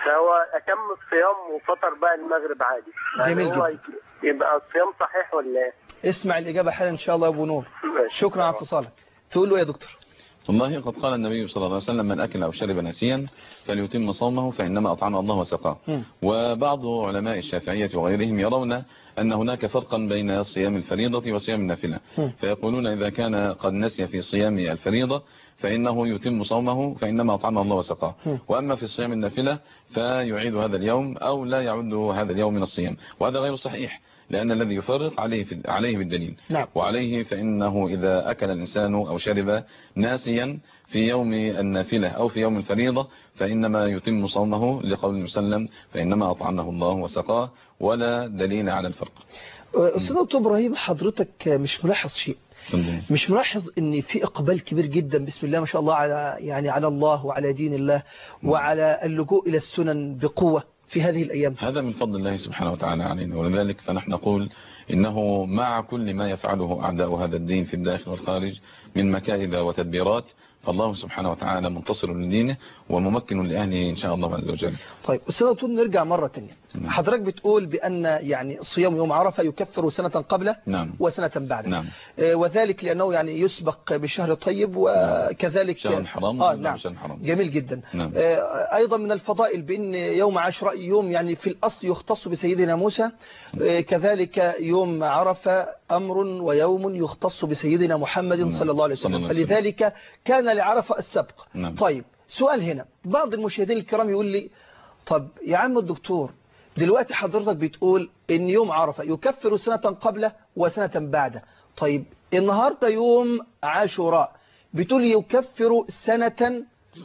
[SPEAKER 9] فهو أتم الصيام وفطر بقى المغرب عادي.
[SPEAKER 2] جميل
[SPEAKER 9] هو
[SPEAKER 2] جدا.
[SPEAKER 9] يبقى الصيام صحيح ولا ايه؟
[SPEAKER 2] اسمع الإجابة حالا إن شاء الله يا أبو نور. شكرا على اتصالك. تقول له يا دكتور.
[SPEAKER 3] والله قد قال النبي صلى الله عليه وسلم: من أكل أو شرب ناسيا فليتم صومه فإنما أطعمه الله وسقاه. وبعض علماء الشافعية وغيرهم يرون أن هناك فرقا بين صيام الفريضة وصيام النافلة، فيقولون إذا كان قد نسي في صيام الفريضة فإنه يتم صومه فإنما أطعمه الله وسقاه، وأما في صيام النافلة فيعيد هذا اليوم أو لا يعد هذا اليوم من الصيام، وهذا غير صحيح، لأن الذي يفرق عليه بالدليل.
[SPEAKER 2] نعم.
[SPEAKER 3] وعليه فإنه إذا أكل الإنسان أو شرب ناسيا في يوم النافلة أو في يوم الفريضة فإنما يتم صومه لقول المسلم فإنما أطعمه الله وسقاه، ولا دليل على الفرق.
[SPEAKER 2] أستاذ دكتور إبراهيم، حضرتك مش ملاحظ شيء؟ مش ملاحظ ان في اقبال كبير جدا بسم الله ما شاء الله على الله وعلى دين الله وعلى اللجوء الى السنن بقوة في هذه الايام؟
[SPEAKER 3] هذا من فضل الله سبحانه وتعالى علينا، ولذلك فنحن نقول انه مع كل ما يفعله اعداء هذا الدين في الداخل والخارج من مكائد وتدبيرات، فالله سبحانه وتعالى منتصر لدينه وممكن لأهله إن شاء الله عز وجل.
[SPEAKER 2] طيب أستاذ دكتور، نرجع مرة تانية. حضرتك بتقول بأن يعني صيام يوم عرفة يكفر سنة قبله وسنة بعده. وذلك لأنه يعني يسبق بشهر طيب وكذلك
[SPEAKER 3] شهر حرام.
[SPEAKER 2] نعم. جميل جدا. أيضا من الفضائل بأن يوم عاشوراء يوم يعني في الأصل يختص بسيدنا موسى، كذلك يوم عرفة أمر ويوم يختص بسيدنا محمد صلى الله عليه وسلم، فلذلك كان لعرفة السبق. طيب سؤال هنا، بعض المشاهدين الكرام يقول لي طب يا عم الدكتور، دلوقتي حضرتك بتقول ان يوم عرفة يكفر سنة قبله وسنة بعده، طيب النهاردة يوم عاشوراء بتقول يكفر سنة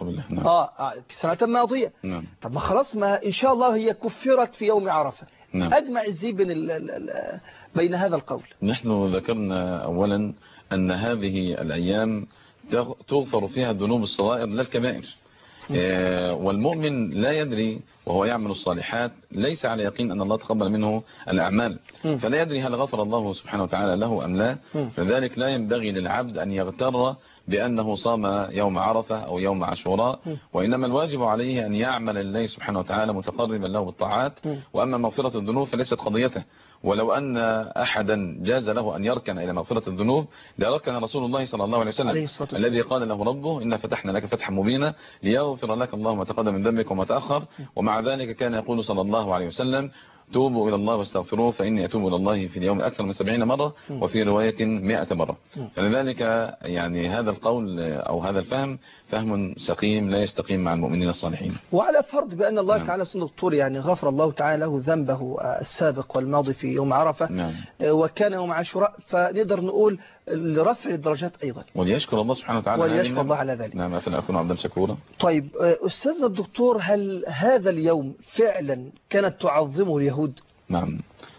[SPEAKER 2] سنة ماضية. طب ما خلاص، ما ان شاء الله هي كفرت في يوم عرفة. اجمع ازاي بين هذا القول؟
[SPEAKER 3] نحن ذكرنا اولا ان هذه الايام تغفر فيها الذنوب الصغائر لا الكبائر، والمؤمن لا يدري وهو يعمل الصالحات ليس على يقين أن الله تقبل منه الأعمال، فلا يدري هل غفر الله سبحانه وتعالى له أم لا. فذلك لا ينبغي للعبد أن يغتر بأنه صام يوم عرفة أو يوم عاشوراء، وإنما الواجب عليه أن يعمل لله سبحانه وتعالى متقربا له بالطاعات، وأما مغفرة الذنوب فليست قضيته. ولو أن أحدا جاز له أن يركن إلى مغفرة الذنوب لركن رسول الله صلى الله عليه وسلم الذي قال له ربه إن فتحنا لك فتحا مبينا ليغفر لك الله ما تقدم من ذنبك وما تأخر، ومع ذلك كان يقول صلى الله عليه وسلم توبوا إلى الله واستغفروه فإني أتوب إلى الله في اليوم أكثر من 70 مرة وفي رواية 100 مرة. فلذلك يعني هذا القول أو هذا الفهم فهم سقيم لا يستقيم مع المؤمنين الصالحين.
[SPEAKER 2] وعلى فرض بأن الله تعالى سنة الطور يعني غفر الله تعالى له ذنبه السابق والماضي في يوم عرفة وكان يوم عاشوراء، فنقدر نقول لرفع الدرجات أيضا
[SPEAKER 3] وليشكر الله سبحانه وتعالى
[SPEAKER 2] وليشكر الله على ذلك.
[SPEAKER 3] نعم، أفلا أكون عبدا شكورا.
[SPEAKER 2] طيب أستاذنا الدكتور، هل هذا اليوم فعلا كانت تعظمه اليهود؟
[SPEAKER 3] نعم،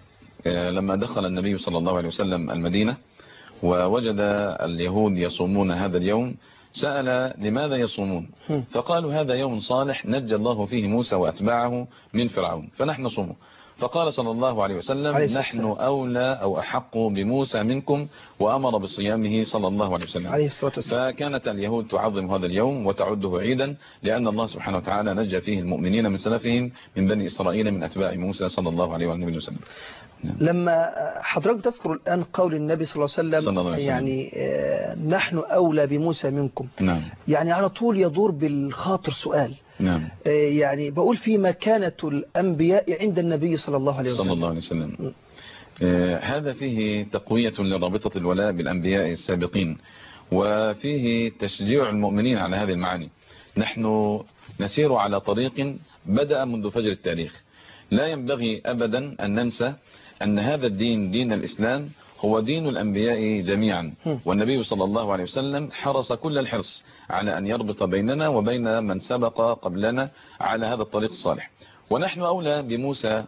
[SPEAKER 3] لما دخل النبي صلى الله عليه وسلم المدينة ووجد اليهود يصومون هذا اليوم سأل لماذا يصومون؟ فقالوا هذا يوم صالح نجى الله فيه موسى وأتباعه من فرعون فنحن نصومه. فقال صلى الله عليه وسلم نحن أولى أو أحق بموسى منكم، وأمر بصيامه صلى الله عليه وسلم. فكانت اليهود تعظم هذا اليوم وتعده عيدا لأن الله سبحانه وتعالى نجى فيه المؤمنين من سلفهم من بني إسرائيل من أتباع موسى صلى الله عليه وسلم.
[SPEAKER 2] لما حضرتك تذكر الآن قول النبي صلى الله عليه وسلم يعني نحن أولى بموسى منكم، يعني على طول يدور بالخاطر سؤال. يعني بقول في مكانة الأنبياء عند النبي صلى الله عليه وسلم.
[SPEAKER 3] هذا فيه تقوية لرابطة الولاء بالأنبياء السابقين، وفيه تشجيع المؤمنين على هذه المعاني. نحن نسير على طريق بدأ منذ فجر التاريخ، لا ينبغي أبدا أن ننسى أن هذا الدين دين الإسلام هو دين الأنبياء جميعا، والنبي صلى الله عليه وسلم حرص كل الحرص على أن يربط بيننا وبين من سبق قبلنا على هذا الطريق الصالح. ونحن أولى بموسى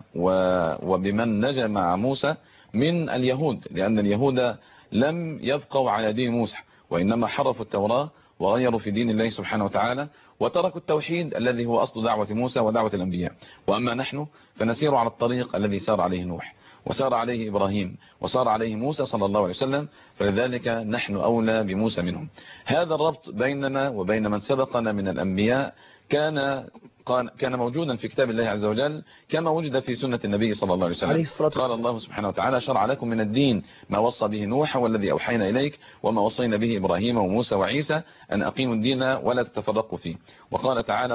[SPEAKER 3] وبمن نجا مع موسى من اليهود، لأن اليهود لم يبقوا على دين موسى وإنما حرفوا التوراة وغيروا في دين الله سبحانه وتعالى وتركوا التوحيد الذي هو أصل دعوة موسى ودعوة الأنبياء. وأما نحن فنسير على الطريق الذي سار عليه نوح وسار عليه إبراهيم وسار عليه موسى صلى الله عليه وسلم، فلذلك نحن أولى بموسى منهم. هذا الربط بيننا وبين من سبقنا من الأنبياء كان كان موجودا في كتاب الله عز وجل كما وجد في سنة النبي صلى الله عليه وسلم. قال الله سبحانه وتعالى: شرع لكم من الدين ما وصى به نوح والذي أوحينا إليك وما وصينا به إبراهيم وموسى وعيسى أن أقيموا الدين ولا تتفرقوا فيه. وقال تعالى: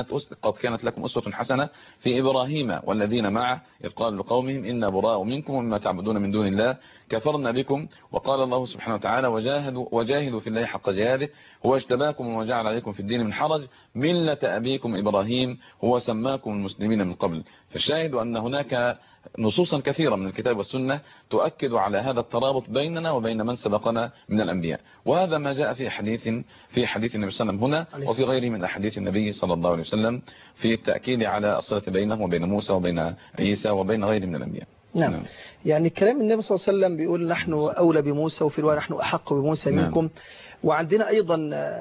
[SPEAKER 3] قد كانت لكم أسوة حسنة في إبراهيم والذين معه إذ قالوا لقومهم إنا براء منكم ومما تعبدون من دون الله كفرنا بكم. وقال الله سبحانه وتعالى: وجاهدوا في الله حق جهاده هو اجتباكم وما جعل عليكم في الدين من حرج ملة أبيكم إبراهيم هو سماكم المسلمين من قبل. فالشاهد أن هناك نصوصا كثيرة من الكتاب والسنة تؤكد على هذا الترابط بيننا وبين من سبقنا من الأنبياء، وهذا ما جاء في حديث النبي صلى الله عليه وسلم هنا وفي غيره من أحاديث النبي صلى الله عليه وسلم في التأكيد على الصلة بينه وبين موسى وبين عيسى وبين غيره من الأنبياء.
[SPEAKER 2] نعم. يعني كلام النبي صلى الله عليه وسلم بيقول نحن أولى بموسى، وفي رواية نحن أحق بموسى منكم. نعم. وعندنا أيضا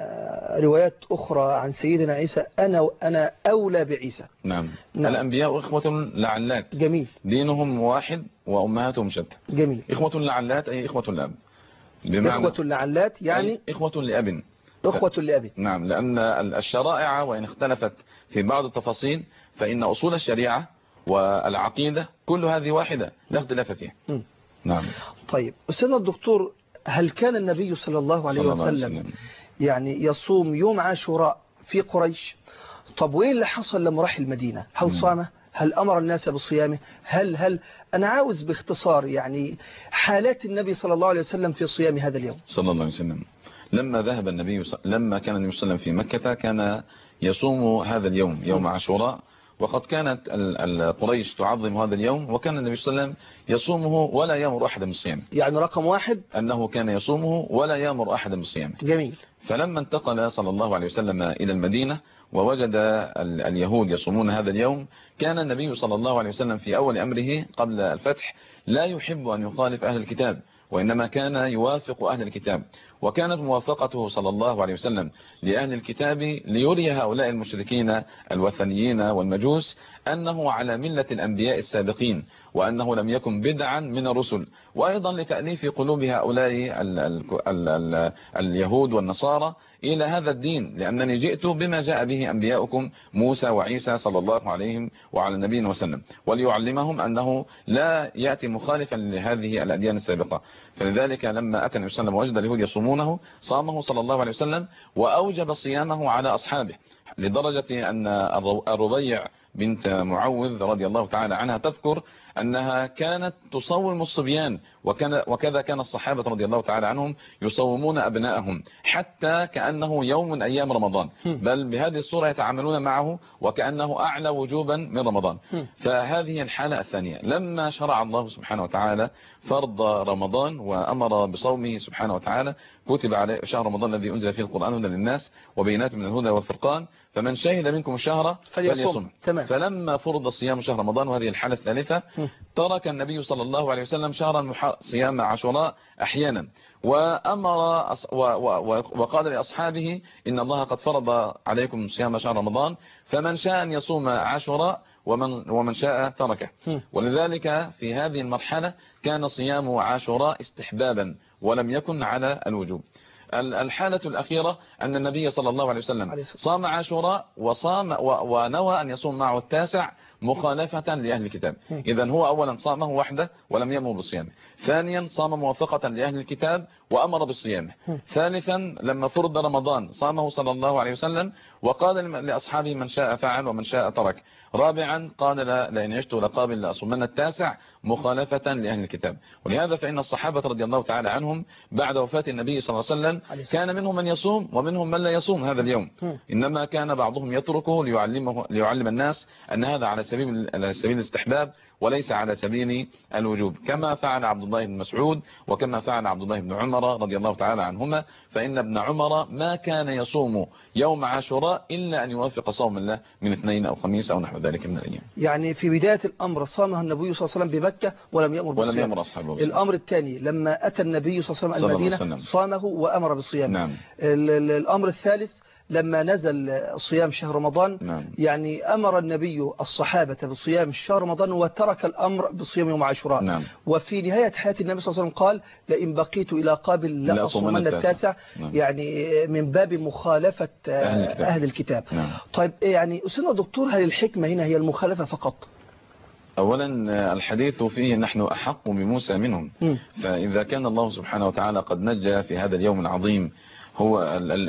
[SPEAKER 2] روايات أخرى عن سيدنا عيسى: أنا أولى بعيسى.
[SPEAKER 3] نعم. الأنبياء إخوة لعلات.
[SPEAKER 2] جميل.
[SPEAKER 3] دينهم واحد وأمهاتهم شتى.
[SPEAKER 2] جميل.
[SPEAKER 3] إخوة لعلات أي إخوة لأب.
[SPEAKER 2] إخوة لعلات يعني
[SPEAKER 3] إخوة لأب.
[SPEAKER 2] أخوة لأب.
[SPEAKER 3] نعم، لأن الشرائع وإن اختلفت في بعض التفاصيل فإن أصول الشريعة والعقيدة كل هذه واحدة لا اختلاف فيها. نعم.
[SPEAKER 2] طيب أستاذنا الدكتور، هل كان النبي صلى الله عليه وسلم يعني يصوم يوم عاشوراء في قريش؟ طب وإيه اللي حصل لما راح المدينة؟ هل صامه؟ هل أمر الناس بصيامه؟ هل أنا عاوز باختصار يعني حالات النبي صلى الله عليه وسلم في صيام هذا اليوم.
[SPEAKER 3] صلى الله عليه وسلم لما كان النبي صلى الله عليه وسلم في مكة كان يصوم هذا اليوم يوم عاشوراء، وقد كانت القريش تعظم هذا اليوم، وكان النبي صلى الله عليه وسلم يصومه ولا يأمر أحدا بالصيام.
[SPEAKER 2] يعني رقم واحد
[SPEAKER 3] أنه كان يصومه ولا يأمر أحدا بالصيام.
[SPEAKER 2] جميل.
[SPEAKER 3] فلما انتقل صلى الله عليه وسلم إلى المدينة ووجد اليهود يصومون هذا اليوم، كان النبي صلى الله عليه وسلم في أول أمره قبل الفتح لا يحب أن يخالف أهل الكتاب، وإنما كان يوافق أهل الكتاب، وكانت موافقته صلى الله عليه وسلم لأهل الكتاب ليري هؤلاء المشركين الوثنيين والمجوس أنه على ملة الأنبياء السابقين، وأنه لم يكن بدعا من الرسل، وأيضا لتأليف قلوب هؤلاء اليهود والنصارى إلى هذا الدين، لأنني جئت بما جاء به أنبياؤكم موسى وعيسى صلى الله عليهم وعلى نبينا وسلم، وليعلمهم أنه لا يأتي مخالفا لهذه الأديان السابقة. فلذلك لما أتى النبي صلى الله عليه وسلم وجد اليهود يصومونه صامه صلى الله عليه وسلم وأوجب صيامه على أصحابه، لدرجة أن الربيع بنت معوذ رضي الله تعالى عنها تذكر أنها كانت تصوم الصبيان، وكذا كان الصحابة رضي الله تعالى عنهم يصومون أبنائهم حتى كأنه يوم من أيام رمضان، بل بهذه الصورة يتعاملون معه وكأنه أعلى وجوبا من رمضان. فهذه الحالة الثانية لما شرع الله سبحانه وتعالى فرض رمضان وأمر بصومه سبحانه وتعالى، كتب عليه شهر رمضان الذي أنزل فيه القرآن هدى للناس وبينات من الهدى والفرقان فمن شهد منكم الشهر فليصم. فلما فرض صيام شهر رمضان، وهذه الحالة الثالثة، ترك النبي صلى الله عليه وسلم شهرا صيام عاشوراء أحيانا، وأمر وقال لأصحابه إن الله قد فرض عليكم صيام شهر رمضان فمن شاء أن يصوم عاشوراء ومن شاء تركه. ولذلك في هذه المرحلة كان صيام عاشوراء استحبابا ولم يكن على الوجوب. الحالة الأخيرة أن النبي صلى الله عليه وسلم صام عاشوراء ونوى أن يصوم معه التاسع مخالفة لأهل الكتاب. إذن هو أولا صامه وحده ولم يأمر بالصيام، ثانيا صام موافقة لأهل الكتاب وأمر بالصيام، ثالثا لما فرض رمضان صامه صلى الله عليه وسلم وقال لأصحابه من شاء فعل ومن شاء ترك، رابعا قال لئن عشت لقابل لأصومن التاسع مخالفة لأهل الكتاب. ولهذا فإن الصحابة رضي الله تعالى عنهم بعد وفاة النبي صلى الله عليه وسلم كان منهم من يصوم ومنهم من لا يصوم هذا اليوم، إنما كان بعضهم يتركه ليعلم الناس أن هذا على سبيل الاستحباب وليس على سبيل الوجوب، كما فعل عبد الله بن مسعود وكما فعل عبد الله بن عمر رضي الله تعالى عنهما. فإن ابن عمر ما كان يصوم يوم عاشوراء إلا أن يوافق صوم الله من اثنين أو خميس أو نحو ذلك من الأيام.
[SPEAKER 2] يعني في بداية الأمر صامها النبي صلى الله عليه وسلم بمكة ولم يأمر بالصيام،
[SPEAKER 3] ولم يأمر أصحابه.
[SPEAKER 2] الأمر الثاني لما أتى النبي صلى الله عليه وسلم المدينة صامه وأمر بالصيام.
[SPEAKER 3] نعم.
[SPEAKER 2] الأمر الثالث لما نزل صيام شهر رمضان يعني أمر النبي الصحابة بصيام شهر رمضان وترك الأمر بصيام يوم عاشوراء. وفي نهاية حياة النبي صلى الله عليه وسلم قال لئن بقيت إلى قابل لأصومن التاسع، يعني من باب مخالفة أهل الكتاب. طيب يعني أستاذنا دكتور، هل الحكمة هنا هي المخالفة فقط؟
[SPEAKER 3] أولا الحديث فيه نحن أحق بموسى منهم، فإذا كان الله سبحانه وتعالى قد نجى في هذا اليوم العظيم هو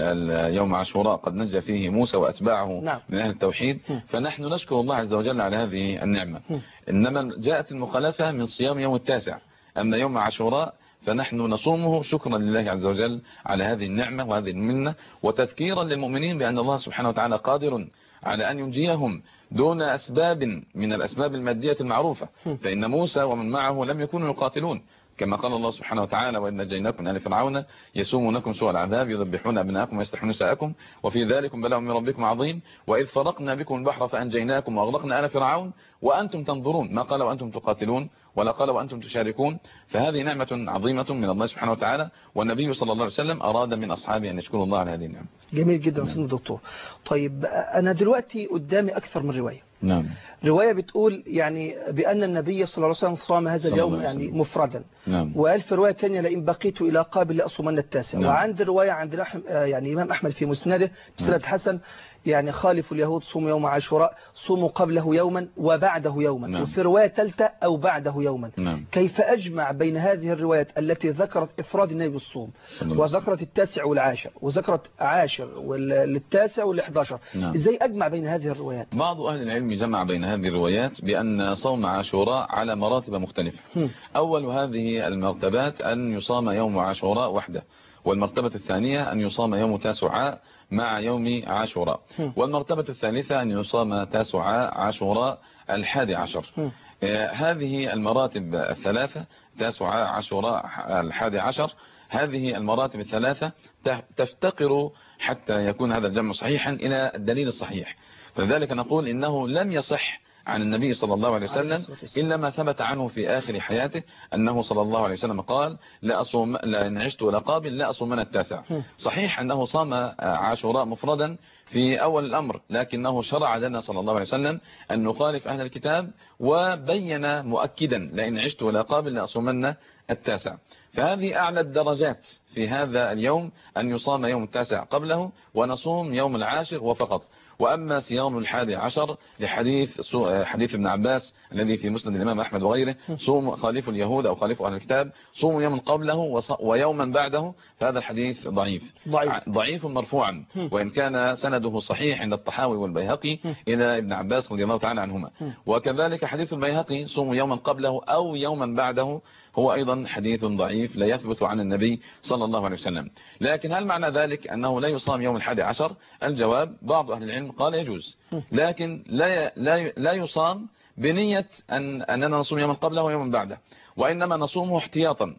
[SPEAKER 3] يوم عاشوراء قد نجى فيه موسى وأتباعه من أهل التوحيد، فنحن نشكر الله عز وجل على هذه النعمة. إنما جاءت المخالفة من صيام يوم التاسع، أما يوم عاشوراء فنحن نصومه شكرا لله عز وجل على هذه النعمة وهذه المنة، وتذكيرا للمؤمنين بأن الله سبحانه وتعالى قادر على أن ينجيهم دون أسباب من الأسباب المادية المعروفة، فإن موسى ومن معه لم يكونوا يقاتلون، كما قال الله سبحانه وتعالى وإن نجيناكم من آل فرعون يسومونكم سوء العذاب يذبحون أبناءكم ويستحيون نساءكم وفي ذلكم بلاء من ربكم عظيم وإذ فرقنا بكم البحر فأنجيناكم وأغرقنا آل فرعون وأنتم تنظرون، ما قال وأنتم تقاتلون ولا قال وأنتم تشاركون. فهذه نعمة عظيمة من الله سبحانه وتعالى، والنبي صلى الله عليه وسلم أراد من أصحابه أن يشكروا الله على هذه النعمة.
[SPEAKER 2] جميل جدا سيدنا الدكتور. طيب أنا دلوقتي قدامي أكثر من رواية. رواية بتقول يعني بأن النبي صلى الله عليه وسلم صام هذا اليوم يعني مفردا. وقال في رواية ثانية لئن بقيت إلى قابل لأصومن التاسع. وعند رواية عند يعني إمام أحمد في مسنده بسند حسن يعني خالف اليهود صوموا يوم عاشوراء، صوموا قبله يوما وبعده يوما. وفي رواية ثالثة أو بعده يوما. كيف أجمع بين هذه الروايات التي ذكرت إفراد النبي بالصوم وذكرت التاسع والعاشر وذكرت عاشر والتاسع وال11، إزاي أجمع بين هذه الروايات؟
[SPEAKER 3] بعض أهل العلم جمع بين هذه الروايات بأن صوم عاشوراء على مراتب مختلفة. أول هذه المرتبات أن يصام يوم عاشوراء وحده، والمرتبة الثانية أن يصام يوم تاسعاء مع يوم عاشوراء، والمرتبة الثالثة أن يصام تاسعاء عاشوراء 11. هذه المراتب الثلاثة تاسعاء عاشوراء 11، هذه المراتب الثلاثة تفتقر حتى يكون هذا الجمع صحيحا إلى الدليل الصحيح. فلذلك نقول إنه لم يصح عن النبي صلى الله عليه وسلم إلا ما ثبت عنه في آخر حياته أنه صلى الله عليه وسلم قال لأن عشت ولا قابل لا أصومن التاسع. صحيح أنه صام عاشوراء مفردا في أول الأمر، لكنه شرع لنا صلى الله عليه وسلم أن نخالف أهل الكتاب وبين مؤكدا لأن عشت ولا قابل لا أصومن التاسع. فهذه أعلى الدرجات في هذا اليوم أن يصام يوم التاسع قبله ونصوم يوم العاشر وفقط. وأما صيام 11 لحديث ابن عباس الذي في مسند الإمام أحمد وغيره صوم خالف اليهود أو خالف أهل الكتاب صوموا يوما قبله ويوما بعده، فهذا الحديث ضعيف مرفوعا، وإن كان سنده صحيح عند الطحاوي والبيهقي إلى ابن عباس رضي الله تعالى عنهما. وكذلك حديث البيهقي صوموا يوما قبله أو يوما بعده هو أيضا حديث ضعيف لا يثبت عن النبي صلى الله عليه وسلم. لكن هل معنى ذلك أنه لا يصام يوم 11؟ الجواب بعض أهل العلم قال يجوز، لكن لا يصام بنية أننا نصوم يوما قبله ويوما بعده، وإنما نصومه احتياطا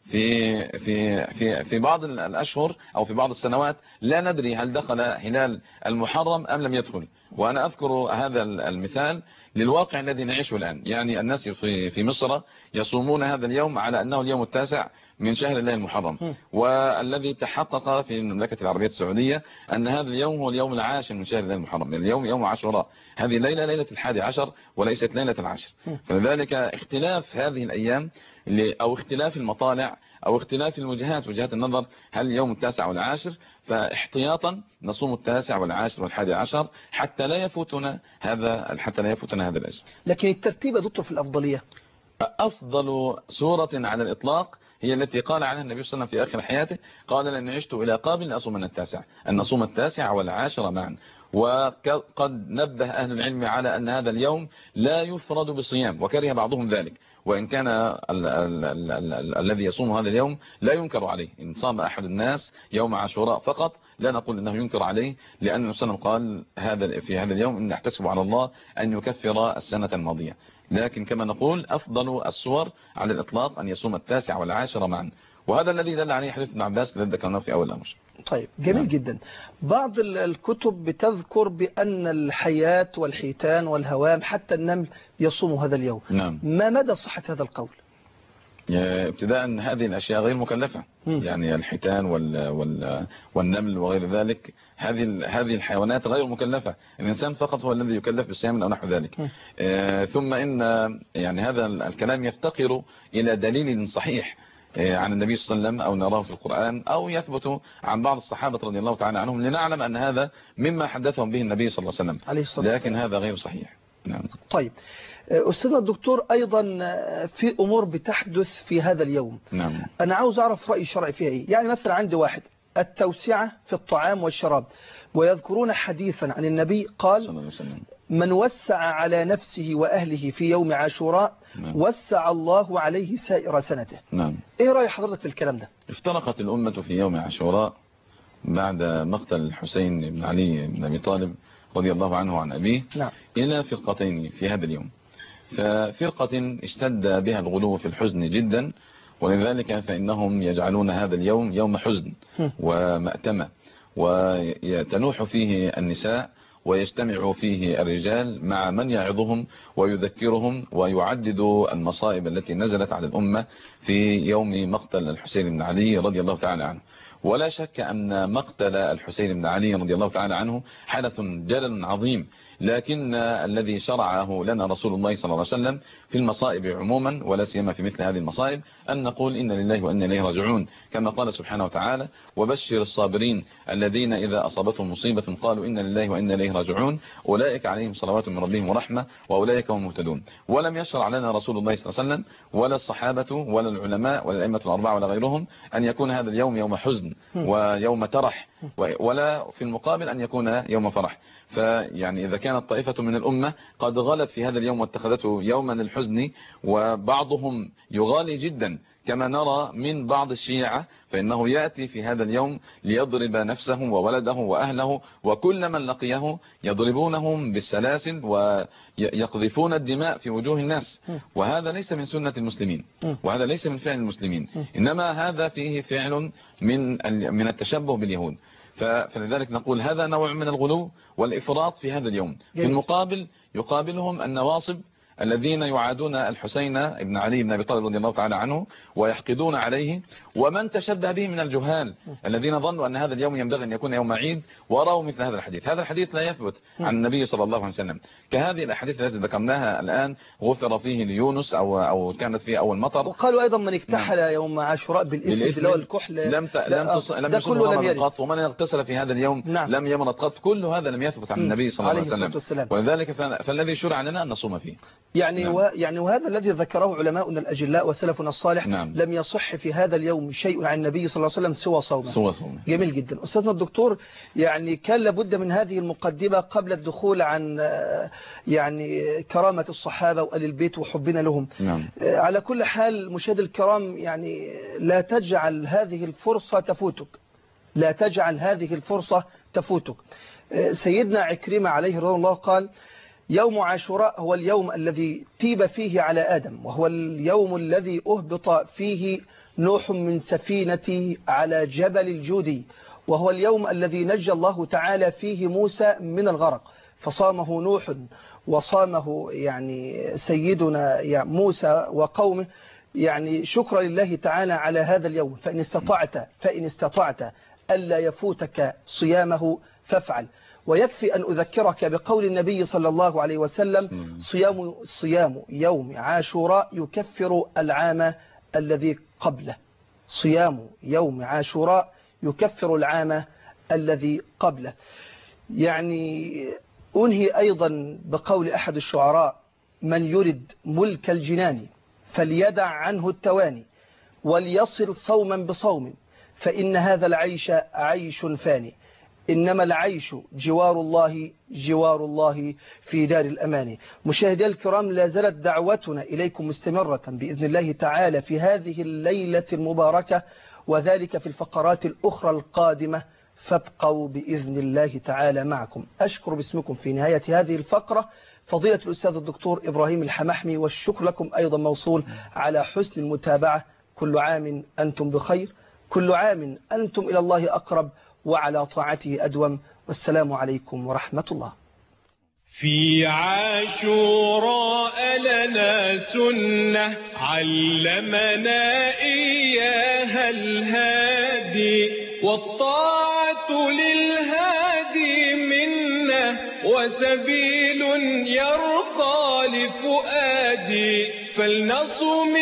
[SPEAKER 3] في بعض الأشهر أو في بعض السنوات لا ندري هل دخل هلال المحرم أم لم يدخل. وأنا أذكر هذا المثال للواقع الذي نعيشه الآن. يعني الناس في مصر يصومون هذا اليوم على أنه اليوم التاسع من شهر الله المحرم، والذي تحقق في المملكة العربية السعودية أن هذا اليوم هو اليوم العاشر من شهر الله المحرم، اليوم يوم عاشوراء، هذه ليلة 11 وليست ليلة 10. فلذلك اختلاف هذه الأيام أو اختلاف المطالع أو اختلاف وجهات النظر هل اليوم التاسع والعاشر، فاحتياطا نصوم التاسع والعاشر وال11 حتى لا يفوتنا هذا الأجر.
[SPEAKER 2] لكن الترتيب يا دكتور في الأفضلية،
[SPEAKER 3] أفضل سورة على الإطلاق هي التي قال عنها النبي صلى الله عليه وسلم في آخر حياته، قال لأن عشت إلى قابل لأصومن التاسع، أن نصوم التاسع والعاشر معا. وقد نبه أهل العلم على أن هذا اليوم لا يفرد بصيام، وكره بعضهم ذلك، وإن كان الذي يصوم هذا اليوم لا ينكر عليه. إن صام أحد الناس يوم عاشوراء فقط لا نقول إنه ينكر عليه، لأن النبي صلى الله عليه وسلم قال في هذا اليوم إن احتسب على الله أن يكفر السنة الماضية. لكن كما نقول أفضل الصور على الإطلاق أن يصوم التاسع والعاشر معا، وهذا الذي دل عليه حديث ابن عباس الذي ذكرناه في أول الأمر.
[SPEAKER 2] طيب جميل جدا. بعض الكتب بتذكر بأن الحيات والحيتان والهوام حتى النمل يصوموا هذا اليوم. ما مدى صحة هذا القول؟
[SPEAKER 3] ابتداء هذه الأشياء غير مكلفة، يعني الحيتان والنمل وغير ذلك، هذه الحيوانات غير مكلفة، الإنسان فقط هو الذي يكلف بالصيام أو نحو ذلك. ثم إن يعني هذا الكلام يفتقر إلى دليل صحيح عن النبي صلى الله عليه وسلم أو نراه في القرآن أو يثبت عن بعض الصحابة رضي الله تعالى عنهم، لنعلم أن هذا مما حدثهم به النبي صلى الله عليه وسلم، لكن هذا غير صحيح. نعم.
[SPEAKER 2] طيب أستاذنا الدكتور، أيضا في أمور بتحدث في هذا اليوم.
[SPEAKER 3] نعم.
[SPEAKER 2] أنا عاوز أعرف رأي شرعي فيها إيه. يعني مثلا عندي واحد التوسعة في الطعام والشراب، ويذكرون حديثا عن النبي قال من وسع على نفسه وأهله في يوم عاشوراء وسع الله عليه سائر سنته.
[SPEAKER 3] نعم.
[SPEAKER 2] إيه رأي حضرتك في الكلام ده؟
[SPEAKER 3] افترقت الأمة في يوم عاشوراء بعد مقتل الحسين بن علي بن أبي طالب رضي الله عنه عن أبيه.
[SPEAKER 2] نعم.
[SPEAKER 3] إلى فرقتين في هذا اليوم. ففرقة اشتد بها الغلو في الحزن جدا، ولذلك فإنهم يجعلون هذا اليوم يوم حزن ومأتمة، وتنوح فيه النساء ويجتمع فيه الرجال مع من يعظهم ويذكرهم ويعدد المصائب التي نزلت على الأمة في يوم مقتل الحسين بن علي رضي الله تعالى عنه. ولا شك أن مقتل الحسين بن علي رضي الله تعالى عنه حدث جلل عظيم، لكن الذي شرعه لنا رسول الله صلى الله عليه وسلم في المصائب عموما ولا سيما في مثل هذه المصائب أن نقول إن لله وإنا إليه راجعون، كما قال سبحانه وتعالى وبشر الصابرين الذين إذا أصابتهم مصيبة قالوا إن لله وإنا إليه راجعون أولئك عليهم صلوات من ربهم ورحمة وأولئك هم المهتدون. ولم يشرع لنا رسول الله صلى الله عليه وسلم ولا الصحابة ولا العلماء ولا الأئمة الأربعة ولا غيرهم أن يكون هذا اليوم يوم حزن ويوم ترح، ولا في المقابل أن يكون يوم فرح. فيعني إذا كانت طائفة من الأمة قد غلت في هذا اليوم واتخذته يوما للحزن، وبعضهم يغالي جدا كما نرى من بعض الشيعة، فإنه يأتي في هذا اليوم ليضرب نفسه وولده وأهله وكل من لقيه، يضربونهم بالسلاسل ويقذفون الدماء في وجوه الناس، وهذا ليس من سنة المسلمين وهذا ليس من فعل المسلمين، إنما هذا فيه فعل من التشبه باليهود. فلذلك نقول هذا نوع من الغلو والإفراط في هذا اليوم. في المقابل يقابلهم النواصب الذين يعادون الحسين بن علي بن أبي طالب رضي الله تعالى عنه ويحقدون عليه، ومن تشبه به من الجهال الذين ظنوا أن هذا اليوم ينبغي أن يكون يوم عيد ورأوا مثل هذا الحديث. هذا الحديث لا يثبت عن النبي صلى الله عليه وسلم، كهذه الأحاديث التي ذكرناها الآن غفر فيه ليونس أو كانت فيه أول مطر.
[SPEAKER 2] وقالوا أيضا من اكتحل يوم عاشوراء بالإثم اللي هو الكحل
[SPEAKER 3] لم يصبه قط، ومن اغتسل في هذا اليوم لم يمرض قط. كل هذا لم يثبت عن النبي صلى الله عليه وسلم، ولذلك فالذي شرع لنا أن نصوم فيه.
[SPEAKER 2] يعني وهذا الذي ذكره علماؤنا الأجلاء وسلفنا الصالح. لم يصح في هذا اليوم شيء عن النبي صلى الله عليه وسلم سوى صومه. جميل جدا. أستاذنا الدكتور، يعني كان لابد من هذه المقدمة قبل الدخول عن يعني كرامة الصحابة وآل البيت وحبنا لهم. على كل حال مشاهد الكرام، يعني لا تجعل هذه الفرصة تفوتك، لا تجعل هذه الفرصة تفوتك. سيدنا عكرمة عليه رضي الله قال يوم عاشوراء هو اليوم الذي تيب فيه على آدم، وهو اليوم الذي أهبط فيه نوح من سفينة على جبل الجودي، وهو اليوم الذي نجى الله تعالى فيه موسى من الغرق، فصامه نوح وصامه يعني سيدنا موسى وقومه، يعني شكرا لله تعالى على هذا اليوم. فإن استطعت ألا يفوتك صيامه فافعل. ويكفي أن أذكرك بقول النبي صلى الله عليه وسلم صيام يوم عاشوراء يكفر العام الذي قبله. صيام يوم عاشوراء يكفر العام الذي قبله. يعني أنهي أيضا بقول أحد الشعراء من يرد ملك الجنان فليدع عنه التواني وليصل صوما بصوم، فإن هذا العيش عيش فاني، إنما العيش جوار الله في دار الأمان. مشاهدي الكرام، لا زالت دعوتنا إليكم مستمرة بإذن الله تعالى في هذه الليلة المباركة، وذلك في الفقرات الأخرى القادمة، فابقوا بإذن الله تعالى معكم. أشكر باسمكم في نهاية هذه الفقرة فضيلة الأستاذ الدكتور إبراهيم الحمحمي، والشكر لكم أيضا موصول على حسن المتابعة. كل عام أنتم بخير، كل عام أنتم إلى الله أقرب وعلى طاعته أدوم، والسلام عليكم ورحمة الله.
[SPEAKER 1] في عاشوراء لنا سنة علمنا إياها الهادي، والطاعة للهادي منا وسبيل يرقى لفؤادي. فلنصم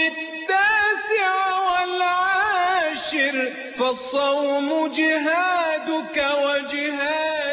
[SPEAKER 1] 19 والعاشر، فالصوم جهادك وجهادي.